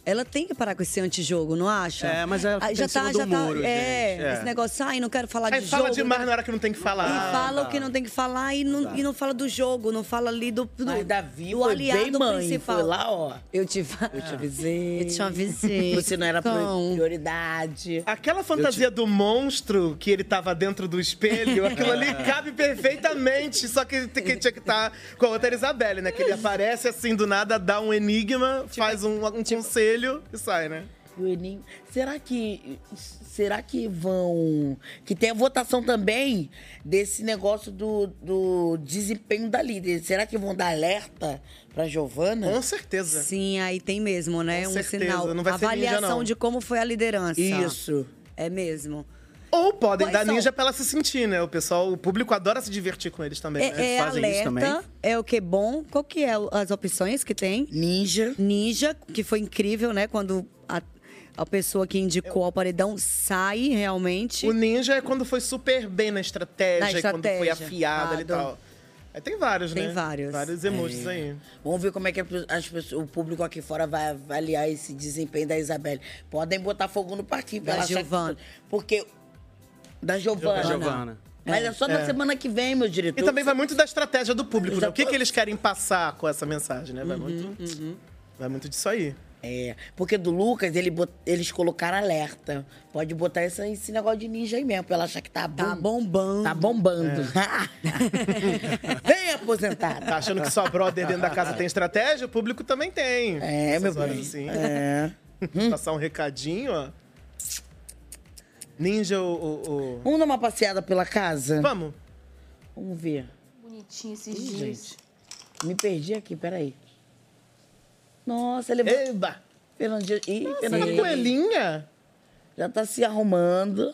Ela tem que parar com esse antijogo, não acha? É, mas ela fica em cima do muro, gente. Esse negócio, não quero falar Aí de fala jogo. demais na hora que não tem que falar. E fala o que não tem que falar e não fala do jogo, não fala ali do Mas Davi do foi aliado bem mãe, principal. foi lá, ó. Eu te avisei. Eu te avisei. Você não era Cão. prioridade. Aquela fantasia do monstro que ele tava dentro do espelho, aquilo ali cabe perfeitamente, só que tinha que estar com a outra Isabelle, né? Que ele aparece assim do nada, dá um enigma, faz um conselho e sai, né? O enigma. Será que vão... Que tem a votação também desse negócio do desempenho da líder. Será que vão dar alerta pra Giovana? Com certeza. Sim, aí tem mesmo, né? Com Um certeza, sinal. não vai ser ninja, Avaliação não. de como foi a liderança. Isso. É mesmo. Ou podem Quais dar são? ninja pra ela se sentir, né? O público adora se divertir com eles também, né? É alerta, é o que bom. Qual que é as opções que tem? Ninja. Ninja, que foi incrível, né? Quando a pessoa que indicou ao paredão sai realmente. O ninja é quando foi super bem na estratégia, quando foi estratégia. afiada e tal. Aí tem vários, né? Tem vários. Vários emojis aí. Vamos ver como é que o público aqui fora vai avaliar esse desempenho da Isabelle. Podem botar fogo no parquinho. pra Da ela achar que- Giovana. Porque... Da Giovana. Giovana. Mas é só na semana que vem, meu diretor. E também vai muito da estratégia do público, né? O que Exato. eles querem passar com essa mensagem, né? Vai muito disso aí. É, porque do Lucas, eles colocaram alerta. Pode botar esse negócio de ninja aí mesmo, pra ela achar que tá bombando. Tá bombando. Vem aposentado. Tá achando que só brother dentro da casa tem estratégia? O público também tem. É, meu Essas horas bem. assim. É. Passar um recadinho, ó. Ninja, Vamos dar uma passeada pela casa? Vamos. Vamos ver. Bonitinho esses Ih, dias. gente. Me perdi aqui, peraí. Nossa, ele... Eba! Fernandinha... Ih, Nossa, Fernandinha... que coelhinha! Já tá se arrumando.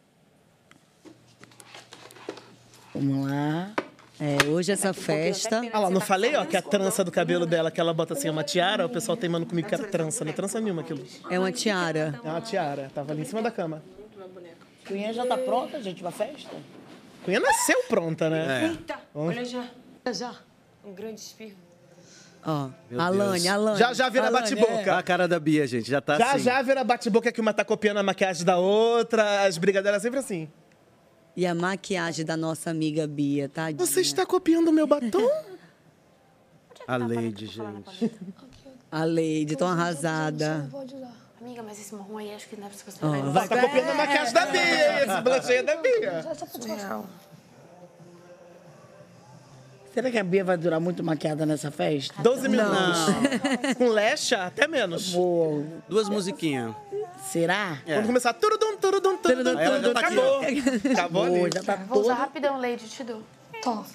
Vamos lá. Hoje essa festa... Ah lá, não falei, ó, que a trança do cabelo dela, que ela bota assim, uma tiara, o pessoal teimando comigo que era trança. Não é trança nenhuma aquilo. É uma tiara. É uma tiara. Tava ali em cima da cama. Cunha já tá pronta, gente, pra festa? Cunha nasceu pronta, né? Eita, Vamos. olha já. Um grande espirro. Ó, Meu Alane. Já vira bate-boca. A cara da Bia, gente, já tá Já assim. já vira bate-boca que uma tá copiando a maquiagem da outra, as brigas dela sempre assim. E a maquiagem da nossa amiga Bia, tadinha. Você está copiando o meu batom? A Lady, gente. A Lady, tão arrasada. Pode usar. Amiga, mas esse marrom aí acho que não é pra você Ó, pegar. vai- Tá copiando a maquiagem da Bia, esse blancheio é da Bia. Surreal. Será que a Bia vai durar muito maquiada nessa festa? 12 minutos. Com lecha, até menos. Boa. 2 musiquinhas. Será? Quando começar turudum, turudum, turudum, Aí ela já turudum, tá aqui, acabou. ó. Acabou ali. Já tá Vou usar toda... rapidão, Lady, te dou. Toma.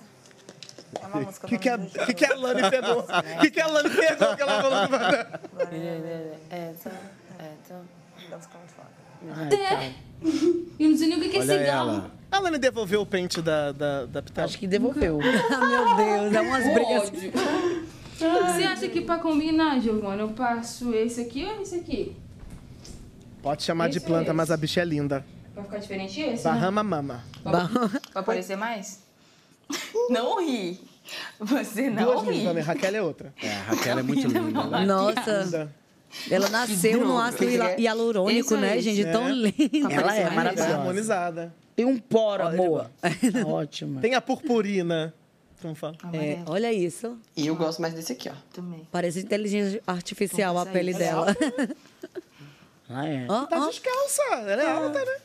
O que a Lani pegou? O que a Lani pegou que ela falou que vai dar? Eu não sei nem o que é Olha cigarro. ela. A Lani devolveu o pente da Pitel? Acho que devolveu. Meu Deus, é umas brigas. Você acha que pra combinar, Giovana, eu passo esse aqui ou esse aqui? Pode chamar de Esse planta, é mas a bicha é linda. Vai ficar diferente esse? Bahama mama. Vai aparecer mais? Não ri. Você não Duas ri. lindas, né? Raquel é outra. É, a Raquel é muito linda. né? Nossa. Ela nasceu no ácido hialurônico, Isso né, aí. gente? Tão linda. Ela é Tá maravilhosa. harmonizada. Tem um poro, amor. Tá ótima. Tem a purpurina. Como fala? É, olha isso. E eu gosto mais desse aqui, ó. Também. Parece inteligência artificial a pele dela. Ah, é. Ó, Tá ó, descalça. Ela é alta, né?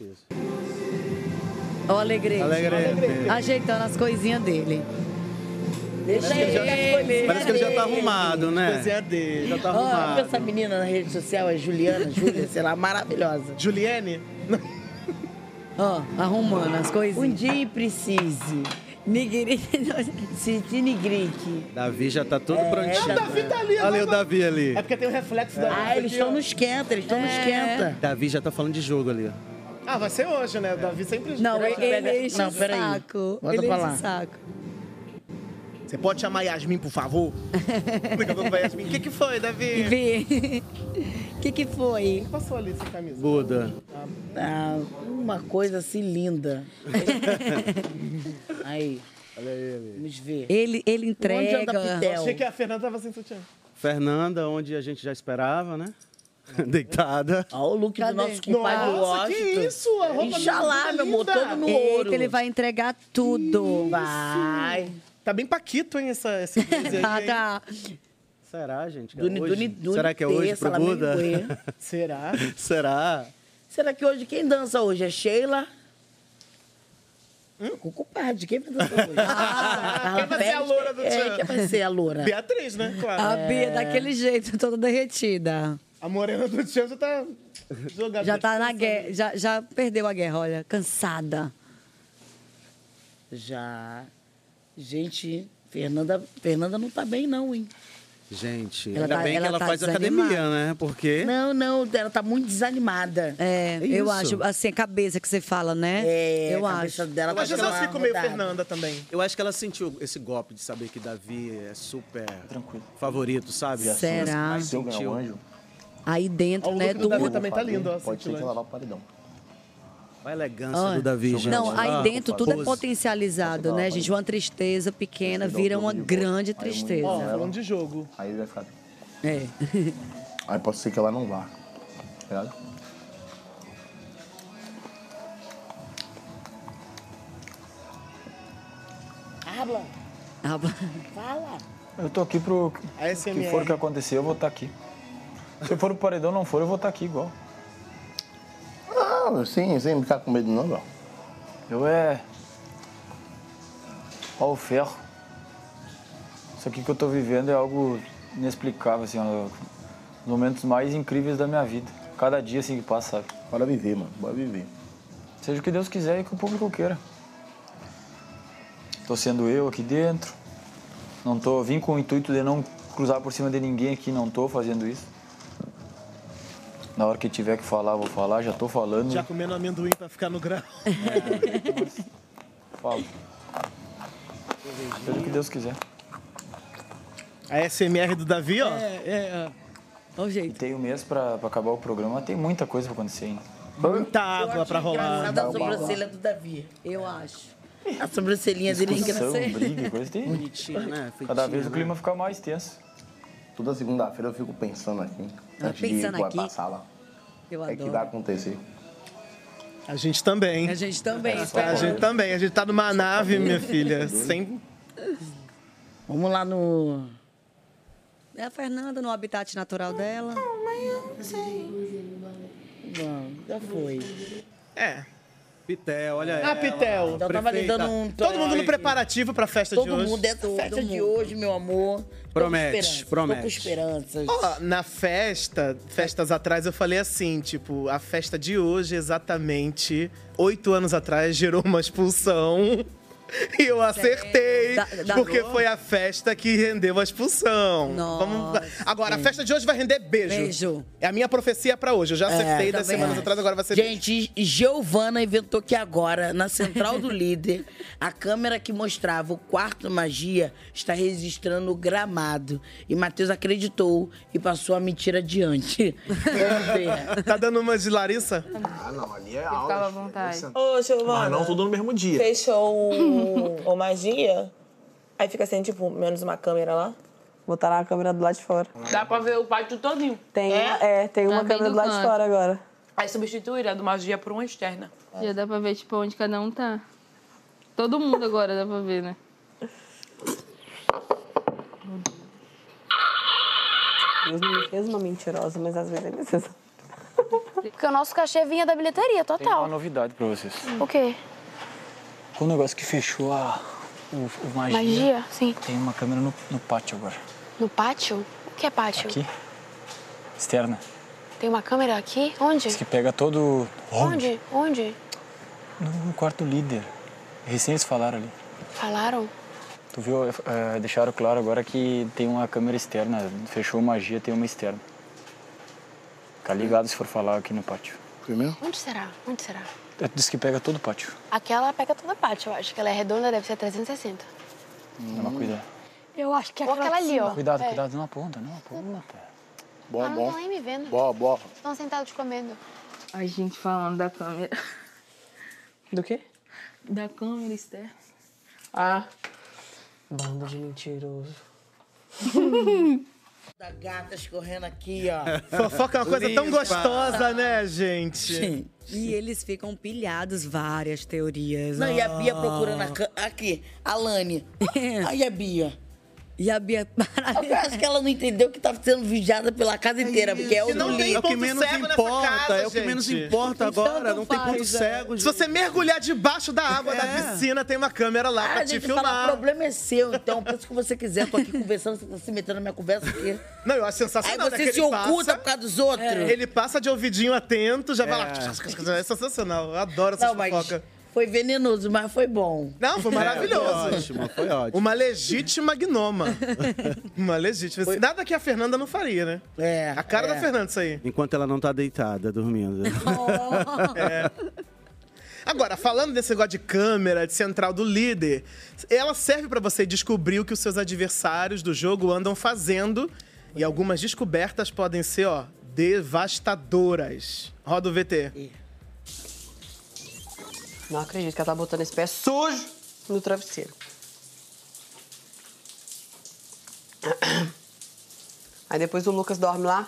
ó o Alegrete. Alegrete. Ajeitando as coisinhas dele. Deixa ele. Parece que ele já tá arrumado, né? Coisinha dele. Já tá Ó, arrumado. essa menina na rede social é Juliana, Júlia, sei lá, maravilhosa. Juliane? Ó, arrumando as Um coisinhas. dia precise. Nigiri. City Nigrique. Davi já tá todo prontinho. O Davi tá ali. Olha o Davi ali. É porque tem o reflexo da luz Ah, eles aqui, estão ó. no esquenta, eles estão no esquenta. Davi já tá falando de jogo ali. ó. Ah, vai ser hoje, né? O Davi sempre... Não, Pega- ele enche não, o peraí. saco. Bota Ele pra enche lá. o saco. Você pode chamar Yasmin, por favor? Daqui a pouco vai Yasmin. O que foi, Davi? Vê. Que foi? O que passou ali sem camisa? Buda. Ah, uma coisa assim linda. Aí, Olha ele. vamos ver. Ele Onde anda entrega. Pitel? Achei que a Fernanda tava sem sutiã. Fernanda, onde a gente já esperava, né? Deitada. Olha o look do nosso compadre Nossa, Washington. que isso? A roupa Inxalá, meu amor, todo no Eita, ouro. ele vai entregar tudo. Vai. Tá bem paquito, hein, esse blazer aí, Ah, hein? tá. Será, gente? Que é Duni- hoje? Duni- Duni Será que é hoje terça, pro lá Buda? mesmo, Será? Será? Será que hoje quem dança hoje é Sheila? Com compadre, quem vai dançar hoje? Quem vai ser a loura do tchan? Quem vai ser a loura? Beatriz, né? Claro. A Bia, daquele jeito, toda derretida. A morena do tchan já tá jogada. Já tá na guerra, já perdeu a guerra, olha, cansada. Já. Gente, Fernanda não tá bem não, hein? Gente, Ela ainda tá- bem que ela ela tá faz desanimada. academia, né? Porque... Não, ela tá muito desanimada. É, eu isso? acho, assim, a cabeça que você fala, né? É, eu a cabeça acho. dela Eu tá acho que dando ela uma fica meio rodada. Fernanda também. Eu acho que ela sentiu esse golpe de saber que Davi é super favorito, sabe? Será? Mas Se eu ganhar sentiu. o anjo, Aí dentro, Ó, o né, look do Davi tudo. também tá lindo, ó. pode ser que cintilante. ela vá pro paredão. A elegância Olha. do Davi, gente. Não, aí Ah, dentro tudo é pose. potencializado, né, gente? Uma tristeza pequena vira uma grande tristeza. Ó, falando de jogo. Aí vai ficar. É. Aí pode ser que ela não vá. Tá ligado? Habla. Fala. Eu tô aqui pro que for que acontecer, eu vou estar aqui. Se eu for pro paredão não for, eu vou estar aqui igual. Não, sem ficar com medo não, não. Eu Ó o ferro. Isso aqui que eu tô vivendo é algo inexplicável, assim, ó. Os momentos mais incríveis da minha vida. Cada dia assim que passa, sabe? Bora viver, mano. Bora viver. Seja o que Deus quiser e que o público queira. Tô sendo eu aqui dentro. Não tô... Vim com o intuito de não cruzar por cima de ninguém aqui, não tô fazendo isso. Na hora que tiver que falar, vou falar, já tô falando. Já comendo amendoim pra ficar no grau. Falo. Seja o que Deus quiser. A SMR do Davi, ó. Olha o jeito. E tem um mês pra acabar o programa, mas tem muita coisa pra acontecer ainda. Muita água pra rolar. Engraçada a sobrancelha do Davi. Eu acho. A sobrancelhinha dele é Discussão, engraçada. briga, coisa tem. Bonitinha, né? Cada vez o Feitinha, clima fica mais tenso. Toda segunda-feira eu fico pensando aqui. Antes de pensando ir aqui? pra sala. Eu O que adoro. vai acontecer? A gente também. A gente também. A gente também. A gente tá numa nave, minha filha. Sem... Vamos lá no... É a Fernanda no habitat natural dela. Não, já foi. É. Pitel, olha Ah, Pitel. Então tava lhe dando um Todo mundo no preparativo pra festa de Todo hoje. mundo, essa festa de hoje, meu amor. Promete, Tô com esperanças. Ó, na festas atrás, eu falei assim, tipo, a festa de hoje, exatamente 8 anos atrás, gerou uma expulsão. E eu acertei, porque foi a festa que rendeu a expulsão. Agora, a festa de hoje vai render beijo. Beijo. É a minha profecia pra hoje. Eu já acertei das semanas atrás, agora vai ser Gente, Giovana inventou que agora, na central do líder, a câmera que mostrava o quarto magia está registrando o gramado. E Matheus acreditou e passou a mentira adiante. Vamos ver. Tá dando uma de Larissa? Ah, não, ali é Ficava à vontade. Ô, Giovana. Mas não tudo no mesmo dia. Fechou o magia, aí fica sem, tipo, menos uma câmera lá. Botaram a câmera do lado de fora. Dá pra ver o pátio todinho. Tem uma câmera do lado de fora agora. Aí substituíram a do magia por uma externa. Já dá pra ver, tipo, onde cada um tá. Todo mundo agora dá pra ver, né? Deus me fez uma mentirosa, mas às vezes é necessário. Porque o nosso cachê vinha da bilheteria, Tem uma total. novidade pra vocês. O quê? Com o negócio que fechou o magia, Magia? Sim. tem uma câmera no pátio agora. No pátio? O que é pátio? Aqui. Externa. Tem uma câmera aqui? Onde? Diz que pega todo... Onde? Onde? No quarto líder. Recém eles falaram ali. Falaram? Tu viu? Deixaram claro agora que tem uma câmera externa. Fechou o magia, tem uma externa. Fica ligado se for falar aqui no pátio. Primeiro? Onde será? Onde será? Diz que pega todo o pátio. Aquela pega toda a parte, eu acho que ela é redonda, deve ser 360. Toma cuidado. Eu acho que é aquela ali, ó. Cuidado, É. cuidado, não aponta, não aponta. Bom, Ah, não estão nem me vendo. Boa. Estão sentados comendo. A gente falando da câmera. Do quê? Da câmera externa. Ah. Bando de mentiroso. Da gata escorrendo aqui, ó. Fofoca é uma coisa tão gostosa, né, gente? Sim. E eles ficam pilhados, várias teorias. Não, e a Bia procurando aqui, a Lani. Aí a Bia. E a Bia... Eu acho que ela não entendeu que tá sendo vigiada pela casa inteira, porque é o não tem o que ponto menos cego nessa importa, casa, é o que menos gente. importa agora, não tem ponto cego. Se você mergulhar debaixo da água da piscina, tem uma câmera lá pra te gente filmar. fala, o problema é seu, então, pensa o que você quiser. Tô aqui conversando, você tá se metendo na minha conversa aqui. Não, eu acho sensacional. Aí né, você que se ele oculta passa- por causa dos outros. Ele passa de ouvidinho atento, já vai lá. É sensacional. Eu adoro essa fofoca. Foi venenoso, mas foi bom. Não, foi maravilhoso. Foi ótimo. Uma legítima gnoma. Uma legítima. Nada que a Fernanda não faria, né? É. A cara da Fernanda, isso aí. Enquanto ela não tá deitada, dormindo. Agora, falando desse negócio de câmera, de central do líder, ela serve pra você descobrir o que os seus adversários do jogo andam fazendo. E algumas descobertas podem ser, ó, devastadoras. Roda o VT. Não acredito que ela tá botando esse pé sujo no travesseiro. Aí depois o Lucas dorme lá.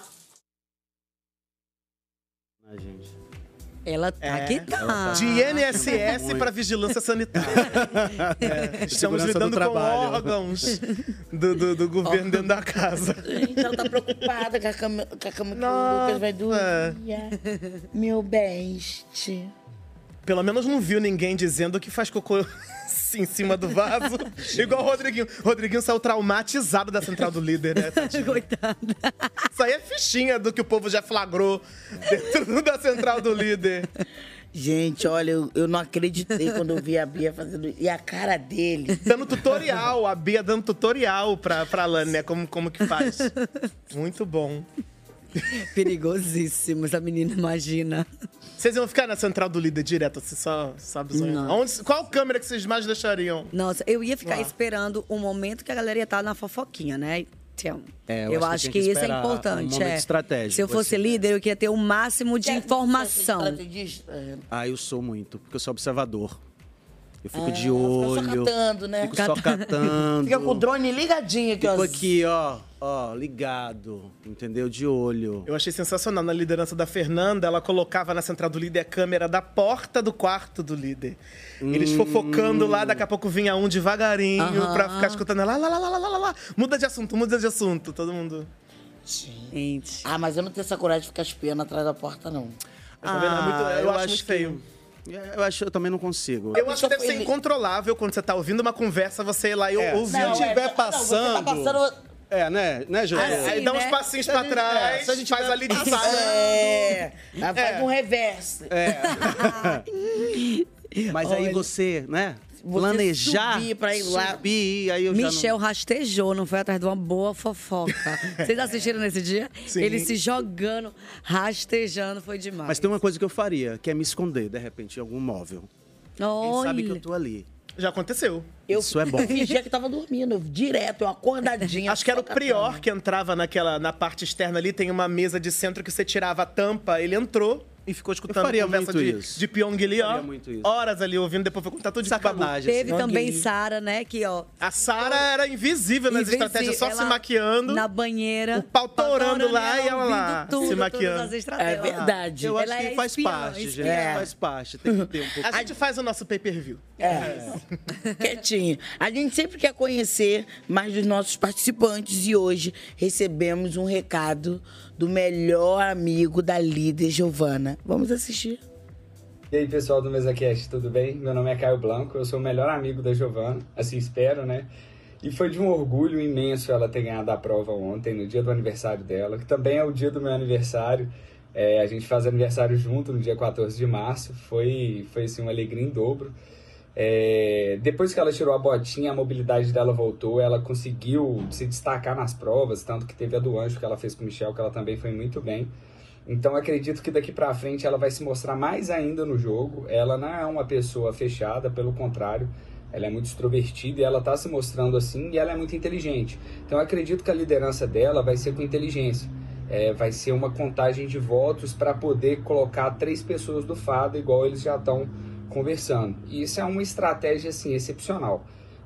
Ela tá que tá. De INSS pra vigilância sanitária. Estamos Segurança lidando do com trabalho. órgãos do governo dentro da casa. Gente, ela tá preocupada com a cama que o Lucas vai dormir. Meu best. Pelo menos não viu ninguém dizendo que faz cocô em cima do vaso. Igual o Rodriguinho. O Rodriguinho saiu traumatizado da central do líder, né? Coitado. Isso aí é fichinha do que o povo já flagrou dentro da central do líder. Gente, olha, eu não acreditei quando eu vi a Bia fazendo isso. E a cara dele. Dando tutorial, a Bia dando tutorial pra Lani, né? Como que faz. Muito bom. Perigosíssimo, essa menina, imagina. Vocês iam ficar na central do líder direto, assim, só sabe? Qual câmera que vocês mais deixariam? Nossa, eu ia ficar Lá. esperando o momento que a galera ia estar na fofoquinha, né? Então, É, eu acho que isso é importante. Um momento estratégico. Se eu fosse líder, eu queria ter o máximo de informação. Ah, eu sou muito, porque eu sou observador. Eu fico de Fica olho. só catando, né? Fico só catando. Fica com o drone ligadinho aqui, ó. Fico aqui, ó, ligado, entendeu? De olho. Eu achei sensacional. Na liderança da Fernanda, ela colocava na central do líder a câmera da porta do quarto do líder. Eles fofocando lá, daqui a pouco vinha um devagarinho pra ficar escutando ela. Lá. Muda de assunto. Todo mundo. Gente. Ah, mas eu não tenho essa coragem de ficar espiando atrás da porta, não. Eu acho muito feio. Eu também não consigo. Eu acho que deve ser incontrolável quando você tá ouvindo uma conversa, você ir lá e ouvir. Se eu estiver passando... Você tá passando... né, José? Aí dá uns passinhos pra trás, a gente faz ali de faz um reverso. Mas aí você, né? Planejar, subir pra ir lá. subir, aí eu Michel rastejou, não foi atrás de uma boa fofoca. Vocês assistiram nesse dia? Sim. Ele se jogando, rastejando, foi demais. Mas tem uma coisa que eu faria, que é me esconder, de repente, em algum móvel. Quem sabe que eu tô ali. Já aconteceu. Isso é bom. Eu fingia que tava dormindo, direto, eu acordadinha. Acho que era o Prior que entrava na parte externa ali, tem uma mesa de centro que você tirava a tampa, ele entrou e ficou escutando a conversa de Pyong Lee, ó. Horas ali ouvindo, depois foi contar tudo de sacanagem. Teve também Sara, né, que ó... A Sara era invisível nas estratégias, só se maquiando. Na banheira. O pau torando lá e ela lá, se maquiando. É verdade. Eu acho que faz parte, gente. Faz parte, tem que ter um pouco. A gente faz o nosso pay-per-view. Quietinho. A gente sempre quer conhecer mais dos nossos participantes e hoje recebemos um recado do melhor amigo da líder, Giovana. Vamos assistir. E aí, pessoal do MesaCast, tudo bem? Meu nome é Caio Blanco, eu sou o melhor amigo da Giovana, assim espero, né? E foi de um orgulho imenso ela ter ganhado a prova ontem, no dia do aniversário dela, que também é o dia do meu aniversário. A gente faz aniversário junto no dia 14 de março, foi assim, uma alegria em dobro. Depois que ela tirou a botinha, a mobilidade dela voltou, ela conseguiu se destacar nas provas, tanto que teve a do Anjo que ela fez com o Michel, que ela também foi muito bem. Então acredito que daqui pra frente ela vai se mostrar mais ainda no jogo. Ela não é uma pessoa fechada, pelo contrário, ela é muito extrovertida e ela tá se mostrando assim, e ela é muito inteligente. Então acredito que a liderança dela vai ser com inteligência. Vai ser uma contagem de votos para poder colocar 3 pessoas do fado, igual eles já estão conversando. E isso é uma estratégia assim, excepcional.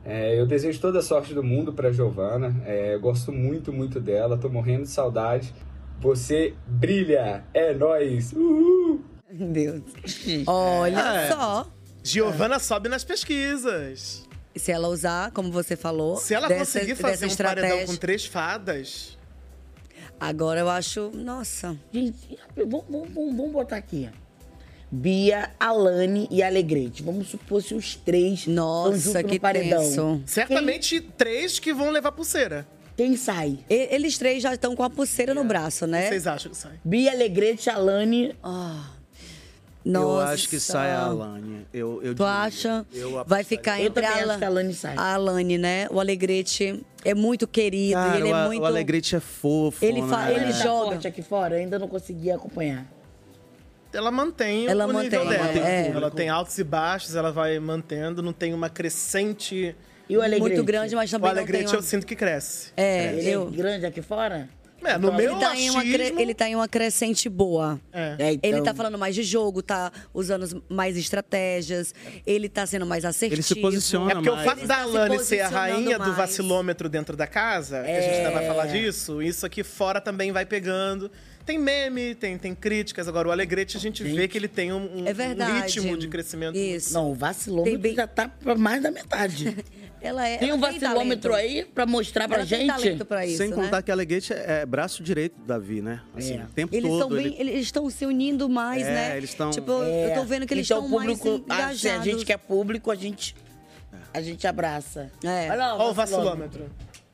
Eu desejo toda a sorte do mundo pra Giovana. Eu gosto muito, muito dela. Tô morrendo de saudade. Você brilha. É nóis. Uhul. Deus. Olha só. Giovana sobe nas pesquisas. Se ela usar, como você falou... Se ela conseguir fazer um paredão com 3 fadas... Agora eu acho... Nossa. Gente, vamos botar aqui. Bia, Alane e Alegrete. Vamos supor se os 3 Nossa, que no paredão. tenso. Certamente 3 que vão levar pulseira. Quem sai? Eles 3 já estão com a pulseira no braço, né? Vocês acham que sai? Bia, Alegrete, Alane. Nossa. Eu acho que sai a Alane. Tu acha? Vai ficar entre também acho que a Alane sai. A Alane, né? O Alegrete é muito querido. Cara, ele é muito... o Alegrete é fofo, Ele Ele joga. joga forte aqui fora, ainda não consegui acompanhar. Ela mantém Ela o nível mantém, dela. é. Ela tem altos e baixos, ela vai mantendo, não tem uma crescente... E o Alegrete? Muito grande, mas também o Alegrete não tem eu sinto que cresce. Ele é grande aqui fora? No meu ele tá achismo... ele tá em uma crescente boa. Então... Ele tá falando mais de jogo, tá usando mais estratégias, ele tá sendo mais assertivo. Ele se posiciona É porque mais. o fato Ele da tá se Alane ser a posicionando rainha do mais. vacilômetro dentro da casa, que a gente ainda vai falar disso, isso aqui fora também vai pegando. Tem meme, tem críticas. Agora, o Alegrete, a gente vê que ele tem um ritmo de crescimento. Isso. Não, o vacilômetro já tá pra mais da metade. ela Tem um tem vacilômetro talento. aí pra mostrar pra Ela tem gente? talento pra isso, Sem né? contar que a Alegrete é braço direito do Davi, né? Assim, o tempo Eles todo. eles estão se unindo mais, né? Eles estão... Tipo, eu tô vendo que eles então, estão mais público, engajados. se a gente que é público, a gente abraça. É. Olha lá Olha o vacilômetro.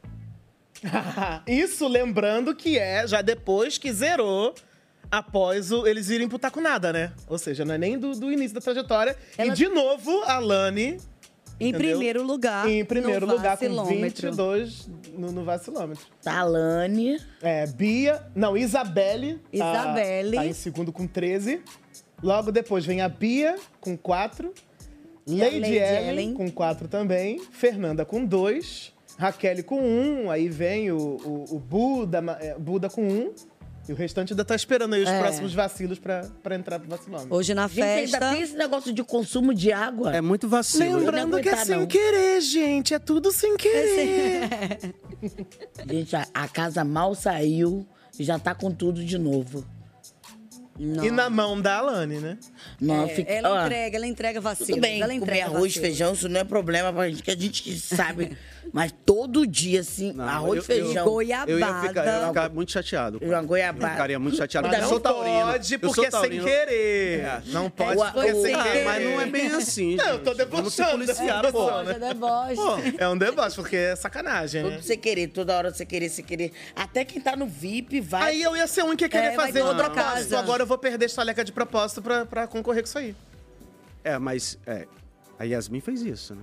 Isso lembrando que já depois que zerou, após eles irem pro Taco Nada, né? Ou seja, não é nem do início da trajetória. E, de novo, a Alane... Em primeiro lugar. Em primeiro no lugar, com vacilômetro. 22 no vacilômetro. Alane. Bia... Não, Isabelle. Isabelle. Tá em segundo com 13. Logo depois vem a Bia, com 4. E a Lady Lady Ellen, Ellen. com 4 também. Fernanda, com 2. Raquel, com 1. Aí vem o Buda com 1. E o restante ainda tá esperando aí os próximos vacilos pra entrar pro vacilômetro. Hoje na Gente, festa... ainda tem esse negócio de consumo de água. É muito vacilo. Lembrando que é sem querer, gente. É tudo sem querer. Gente, a casa mal saiu e já tá com tudo de novo. E na mão da Alane, né? Não, Ela entrega vacilos. Tudo bem, ela comer entrega arroz, vacilos. feijão, isso não é problema pra gente, que a gente sabe. Mas todo dia, assim, arroz, feijão. Goiabada. Eu ia ficar muito chateado. Uma goiabada. Eu ficaria muito chateado. Mas Eu não sou taurino. pode, Eu porque sou é sem taurino. querer. Não pode, porque é sem querer. Mas não é bem assim, Não, eu tô gente. Vamos se debochando. policiar, pô. É um deboche, porque é sacanagem, né? Tudo você querer, toda hora você querer. Até quem tá no VIP vai. Aí eu ia ser um que ia querer vai fazer ter outra outra propósito. casa. Agora eu vou perder estaleca de propósito pra concorrer com isso aí. Mas a Yasmin fez isso, né?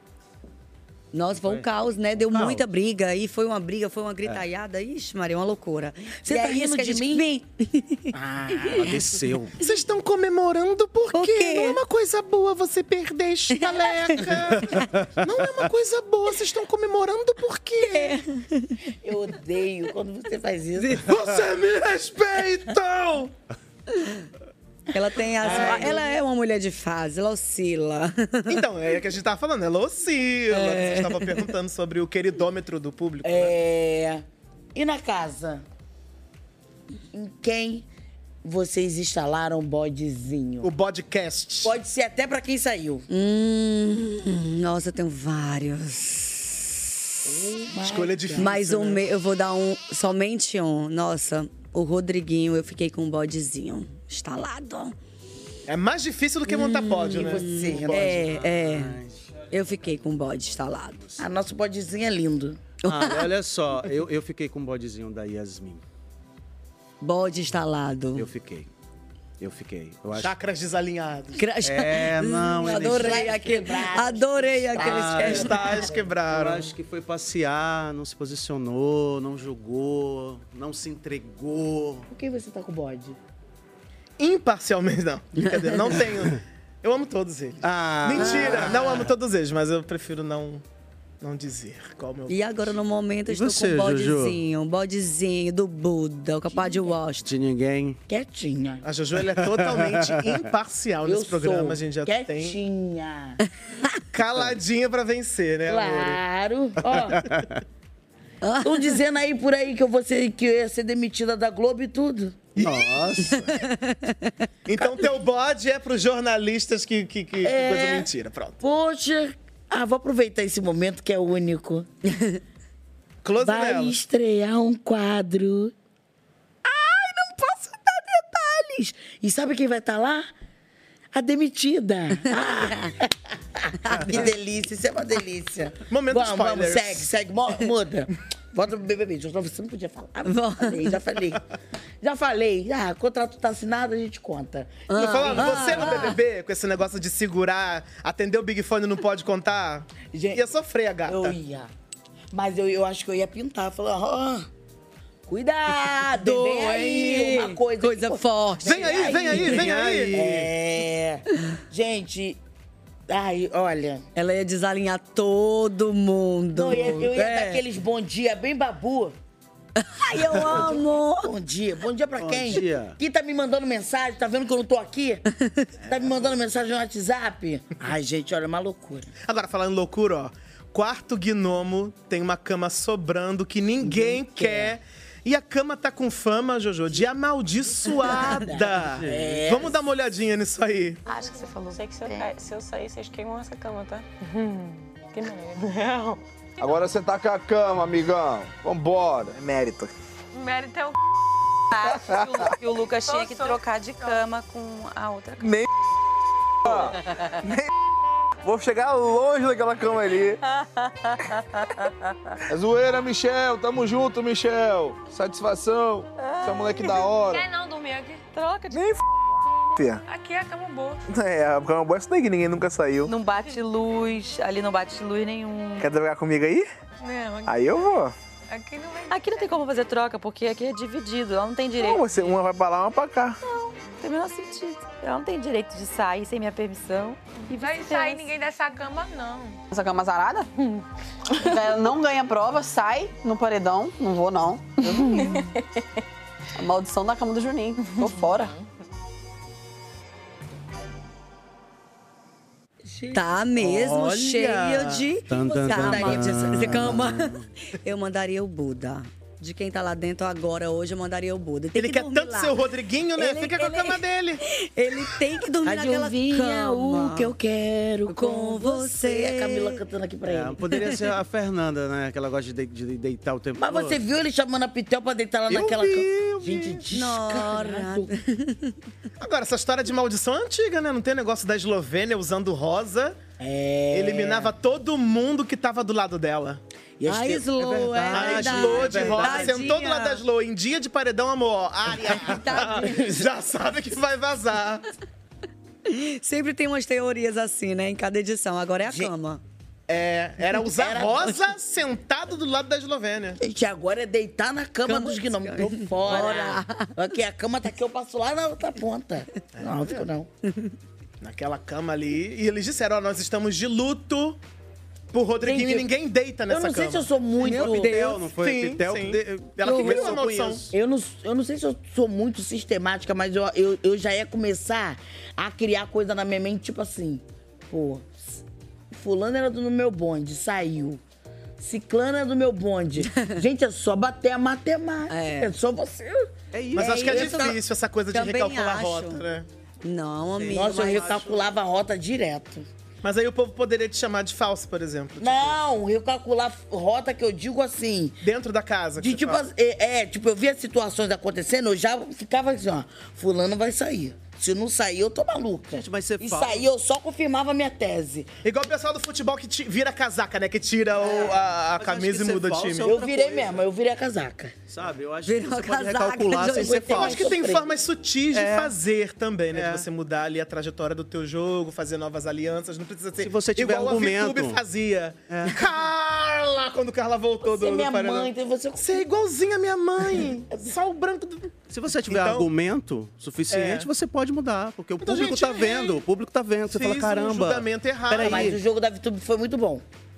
Nossa, foi um caos, né? Deu muita briga. Aí foi uma briga, foi uma gritaiada. Ixi, Maria, uma loucura. Você E tá é isso rindo que a de gente mim? Ela desceu. Vocês estão comemorando por quê? Não é uma coisa boa você perder estaleca. Não é uma coisa boa. Vocês estão comemorando por quê? Eu odeio quando você faz isso. Você me respeitam! Ela tem ela é uma mulher de fase, ela oscila. Então, é o que a gente tava falando, ela oscila. Vocês estavam perguntando sobre o queridômetro do público. Né? E na casa? Em quem vocês instalaram o bodezinho? O podcast. Pode ser até pra quem saiu. Nossa, eu tenho vários. Escolha difícil, Mas né? eu vou dar somente um. Nossa, o Rodriguinho, eu fiquei com um bodezinho instalado. É mais difícil do que montar pódio, né? E você, Renato? Eu fiquei com um bode instalado. Nosso bodezinho é lindo. Olha só, eu fiquei com o bodezinho da Yasmin. Bode instalado. Eu fiquei. Eu acho... Chakras desalinhados. Não, Adorei aqueles cristais quebraram. Eu acho que foi passear, não se posicionou, não jogou, não se entregou. Por que você tá com o bode? Imparcialmente, não. Brincadeira, não tenho. Eu amo todos eles. Mentira, não amo todos eles, mas eu prefiro não não dizer qual o meu E agora, no momento, eu E estou você, com Jojo? um bodezinho do Buda, o capaz de Washington. De ninguém. Quietinha. A Jojo, ela é totalmente imparcial nesse programa. A gente já quietinha. tem caladinha pra vencer, né, amor? Claro. Ó, estão dizendo aí por aí que que eu ia ser demitida da Globo e tudo. Nossa. Então teu bode é pros jornalistas que coisa mentira. Pronto. Poxa, vou aproveitar esse momento que é único. Close Vai nela. estrear um quadro. Ai, não posso dar detalhes. E sabe quem vai estar lá? A demitida. Que delícia, isso é uma delícia. Momento vamos, spoilers. segue, muda. Volta pro BBB. Você não podia falar. Já falei. O contrato tá assinado, a gente conta. Tô falando, você no BBB, com esse negócio de segurar, atender o Big Fone e não pode contar, ia sofrer a gata. Eu ia. Mas eu acho que eu ia pintar, falando, cuidado, vem aí, uma coisa forte. Vem aí. Gente, olha. Ela ia desalinhar todo mundo. Não, eu ia dar aqueles bom dia bem babu. Ai, eu amo. Bom dia pra Bom quem? dia. Quem tá me mandando mensagem, tá vendo que eu não tô aqui? Tá me mandando mensagem no WhatsApp? Ai, gente, olha, é uma loucura. Agora, falando em loucura, ó. Quarto gnomo tem uma cama sobrando que ninguém quer. E a cama tá com fama, Jojo, de amaldiçoada. Vamos dar uma olhadinha nisso aí. Acho que você falou. Sei que se eu sair, vocês queimam essa cama, tá? Que Não. Agora você tá com a cama, amigão. Vambora. É mérito. Mérito é o Acho que o Lucas tinha que trocar de cama com a outra cama. Nem Vou chegar longe daquela cama ali. É zoeira, Michel. Tamo junto, Michel. Satisfação. Você é um moleque da hora. Quer não dormir aqui? Troca de Nem fia. Aqui é a cama boa. A cama boa é isso daí que ninguém nunca saiu. Não bate luz, ali não bate luz nenhum. Quer drogar comigo aí? Não, aqui, Aí eu vou. aqui não vem. Aqui não tem como fazer troca, porque aqui é dividido, ela não tem direito. Não, uma vai pra lá, uma pra cá. Não tem o menor sentido. Ela não tem direito de sair sem minha permissão. E Vai sair ninguém dessa cama, não. Essa cama azarada? Não ganha prova, sai no paredão. Não vou, não. A maldição da cama do Juninho. Tô fora. Tá mesmo, Olha! cheio de Tan. cama. Eu mandaria o Buda. De quem tá lá dentro agora, hoje, eu mandaria o Buda. Tem Ele que quer dormir tanto lá. ser o Rodriguinho, né? Fica com a cama dele. Ele tem que dormir naquela Adivinha cama. o que eu quero Com você. E a Camila cantando aqui pra ele. Poderia ser a Fernanda, né? Que ela gosta de deitar o tempo Mas todo. você viu ele chamando a Pitel pra deitar lá naquela cama? Gente, Nora. descarado. Agora, essa história de maldição é antiga, né? Não tem negócio da Eslovênia usando rosa. Eliminava todo mundo que tava do lado dela. A Slo, A Slo de rosa sentou do lado da Slo. Em dia de paredão, amor. Área. Já sabe que vai vazar. Sempre tem umas teorias assim, né? Em cada edição. Agora é a cama. Era usar rosa sentado do lado da Eslovênia. Gente, agora é deitar na cama dos gnomos. Tô fora. Aqui, a cama tá aqui, eu passo lá na outra ponta. Não fico não. Naquela cama ali. E eles disseram, ó, nós estamos de luto por Rodriguinho e ninguém deita nessa cama. Eu não sei se eu sou muito... Meu Deus, não foi? Sim, Pitel sim. Ela que criou a começou com maldição. isso. Eu não sei se eu sou muito sistemática, mas eu já ia começar a criar coisa na minha mente, tipo assim, pô, fulano era do meu bonde, saiu. Ciclano é do meu bonde. Gente, é só bater a matemática. É só você... Mas acho que é isso difícil essa coisa de também recalcular a acho. rota, né? Não, amigo. Nossa, eu mas- recalculava a rota direto. Mas aí o povo poderia te chamar de falso, por exemplo. Não, eu calcular rota que eu digo assim. Dentro da casa. De tipo, tipo, eu via situações acontecendo, eu já ficava assim, ó, fulano vai sair. Se não sair, eu tô maluca. Gente, mas você E fala... sair, eu só confirmava a minha tese. Igual o pessoal do futebol que vira a casaca, né? Que tira a camisa e muda o time. Eu virei mesmo, eu virei a casaca. Sabe, eu acho Virou que você a pode casaca recalcular de sem ser hoje. Eu falso. acho que tem formas sutis de fazer também, né? É. De você mudar ali a trajetória do teu jogo, fazer novas alianças. Não precisa ser Se você tiver igual argumento. a VTube fazia. Carla! Quando Carla voltou Você é do minha paredão. mãe, então você... Você é igualzinha a minha mãe. Só o branco do... Se você tiver Então- argumento suficiente, você pode mudar. Porque o Então, público gente, tá vendo. O público tá vendo. Você fala, Fiz um caramba. julgamento errado. Peraí. Mas o jogo da VTube foi muito bom.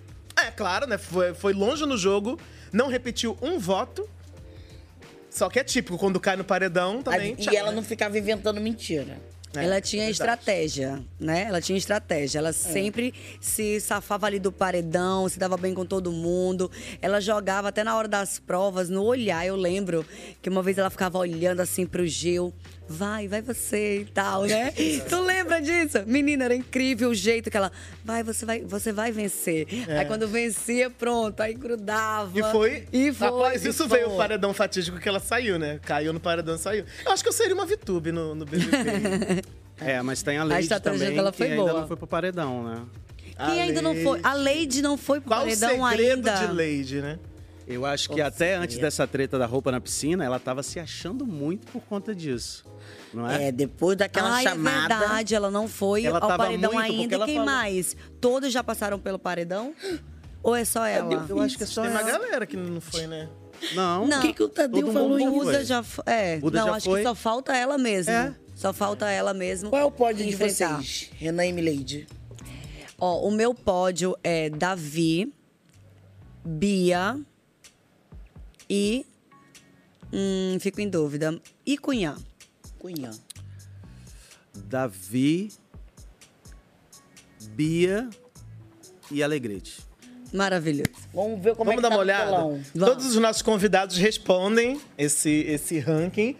claro, né? Foi longe no jogo, não repetiu um voto. Só que é típico, quando cai no paredão também. E ela não ficava inventando mentira. Ela tinha estratégia, né? Ela tinha estratégia. Ela sempre se safava ali do paredão, se dava bem com todo mundo. Ela jogava até na hora das provas, no olhar. Eu lembro que uma vez ela ficava olhando assim pro Gil. Vai você e tal, né? Tu lembra disso? Menina, era incrível o jeito que ela... Você vai vencer. Aí quando vencia, pronto, aí grudava. E foi. Após isso veio o paredão fatídico que ela saiu, né? Caiu no paredão e saiu. Eu acho que eu seria uma VTube no BBB. Mas tem a Leide também, dela que foi ainda boa. não foi pro paredão, né? Quem ainda não foi? A Leide não foi pro paredão ainda. Qual o segredo de Leide, né? Eu acho que até antes dessa treta da roupa na piscina, ela tava se achando muito por conta disso. Não é? Depois daquela chamada. É verdade, ela não foi ela ao tava paredão muito, ainda. E quem falou... mais? Todos já passaram pelo paredão? Ou é só ela? Eu acho que é só Tem ela. uma galera que não foi, né? Não. Não. O que o Tadeu falou em Buda já foi. Buda não, já acho foi. que só falta ela mesmo. Só falta ela mesmo. Qual é o pódio de enfrentar. vocês, Renan e Mileide? Ó, o meu pódio é Davi, Bia e... fico em dúvida. E Cunhã? Cunhã. Davi, Bia e Alegrete. Maravilhoso. Vamos ver como Vamos dar uma olhada? Todos os nossos convidados respondem esse ranking.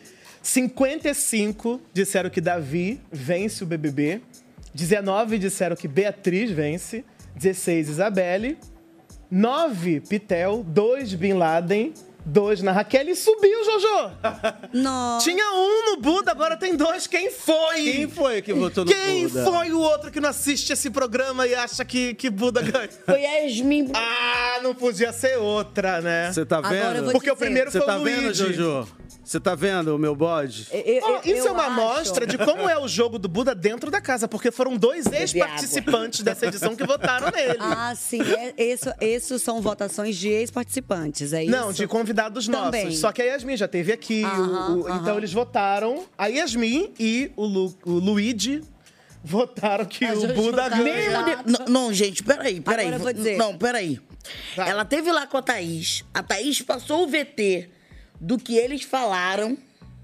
55 disseram que Davi vence o BBB. 19 disseram que Beatriz vence. 16, Isabelle. 9, Pitel. 2, Bin Laden. 2 na Raquel e subiu, Jojo! Não. Tinha um no Buda, agora tem 2. Quem foi? Quem foi que votou no Quem Buda? foi o outro que não assiste esse programa e acha que Buda ganha? Foi a Yasmin. Ah, não podia ser outra, né? Você tá vendo? Agora eu vou Porque o dizer. primeiro Você foi tá o vendo, Luigi. Jojo? Você tá vendo o meu bode? Isso é uma amostra de como é o jogo do Buda dentro da casa, porque foram 2 ex-participantes dessa edição que votaram nele. Ah, sim. Isso são votações de ex-participantes, é isso? Não, de convidados Também. nossos. Só que a Yasmin já esteve aqui. Então eles votaram. A Yasmin e o Luigi votaram que o Buda ganha. Não, gente, peraí. Agora eu vou dizer. Não, peraí. Ela teve lá com a Thaís. A Thaís passou o VT do que eles falaram.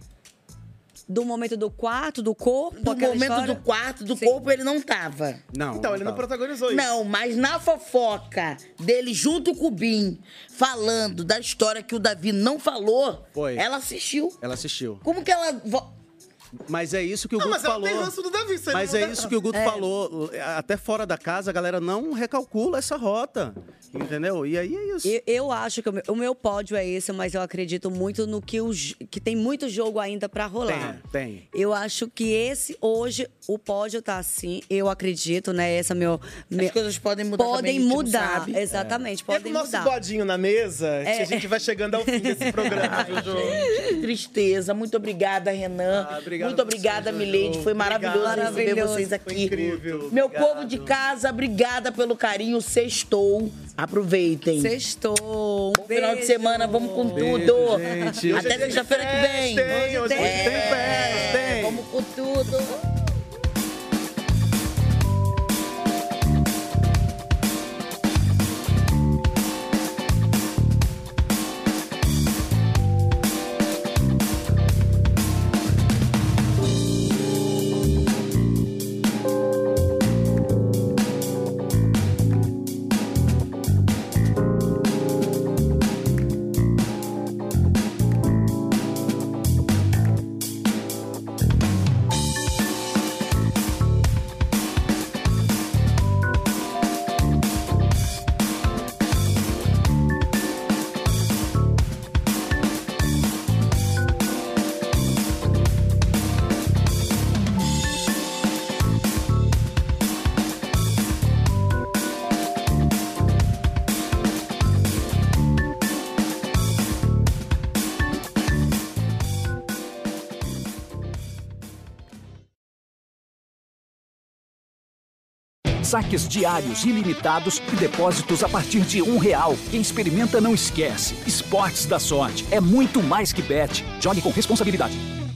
Do momento do quarto, do corpo? Do aquela momento história? do quarto, do corpo, ele não tava. Não. Então, ele não protagonizou isso. Não, mas na fofoca dele junto com o Bin, falando da história que o Davi não falou, Foi. ela assistiu. Ela assistiu. Como que ela... Mas é isso que o Guto mas ela falou. tem ranço do Davi, você Mas não é dá- isso que o Guto falou. Até fora da casa, a galera não recalcula essa rota. Entendeu? E aí é isso. Eu acho que o meu pódio é esse, mas eu acredito muito no que tem muito jogo ainda pra rolar. Tem. Eu acho que hoje, o pódio tá assim, eu acredito, né? Essa As coisas podem mudar também, Podem a gente não mudar, sabe. exatamente, E é com podem o nosso mudar. bodinho na mesa que É. a gente vai chegando ao fim desse programa, Jojo. Que tristeza. Muito obrigada, Renan. Muito obrigada, Mileide. Foi maravilhoso receber Maravilhoso. vocês aqui. Foi incrível. Meu Obrigado. povo de casa, obrigada pelo carinho. Sextou. Aproveitem. Sextou. Bom final de semana, vamos com Beijo, tudo. gente. Até sexta-feira que vem. Hoje tem festa, tem. Vamos com tudo. Saques diários ilimitados e depósitos a partir de R$1. Quem experimenta não esquece. Esportes da Sorte é muito mais que bet. Jogue com responsabilidade.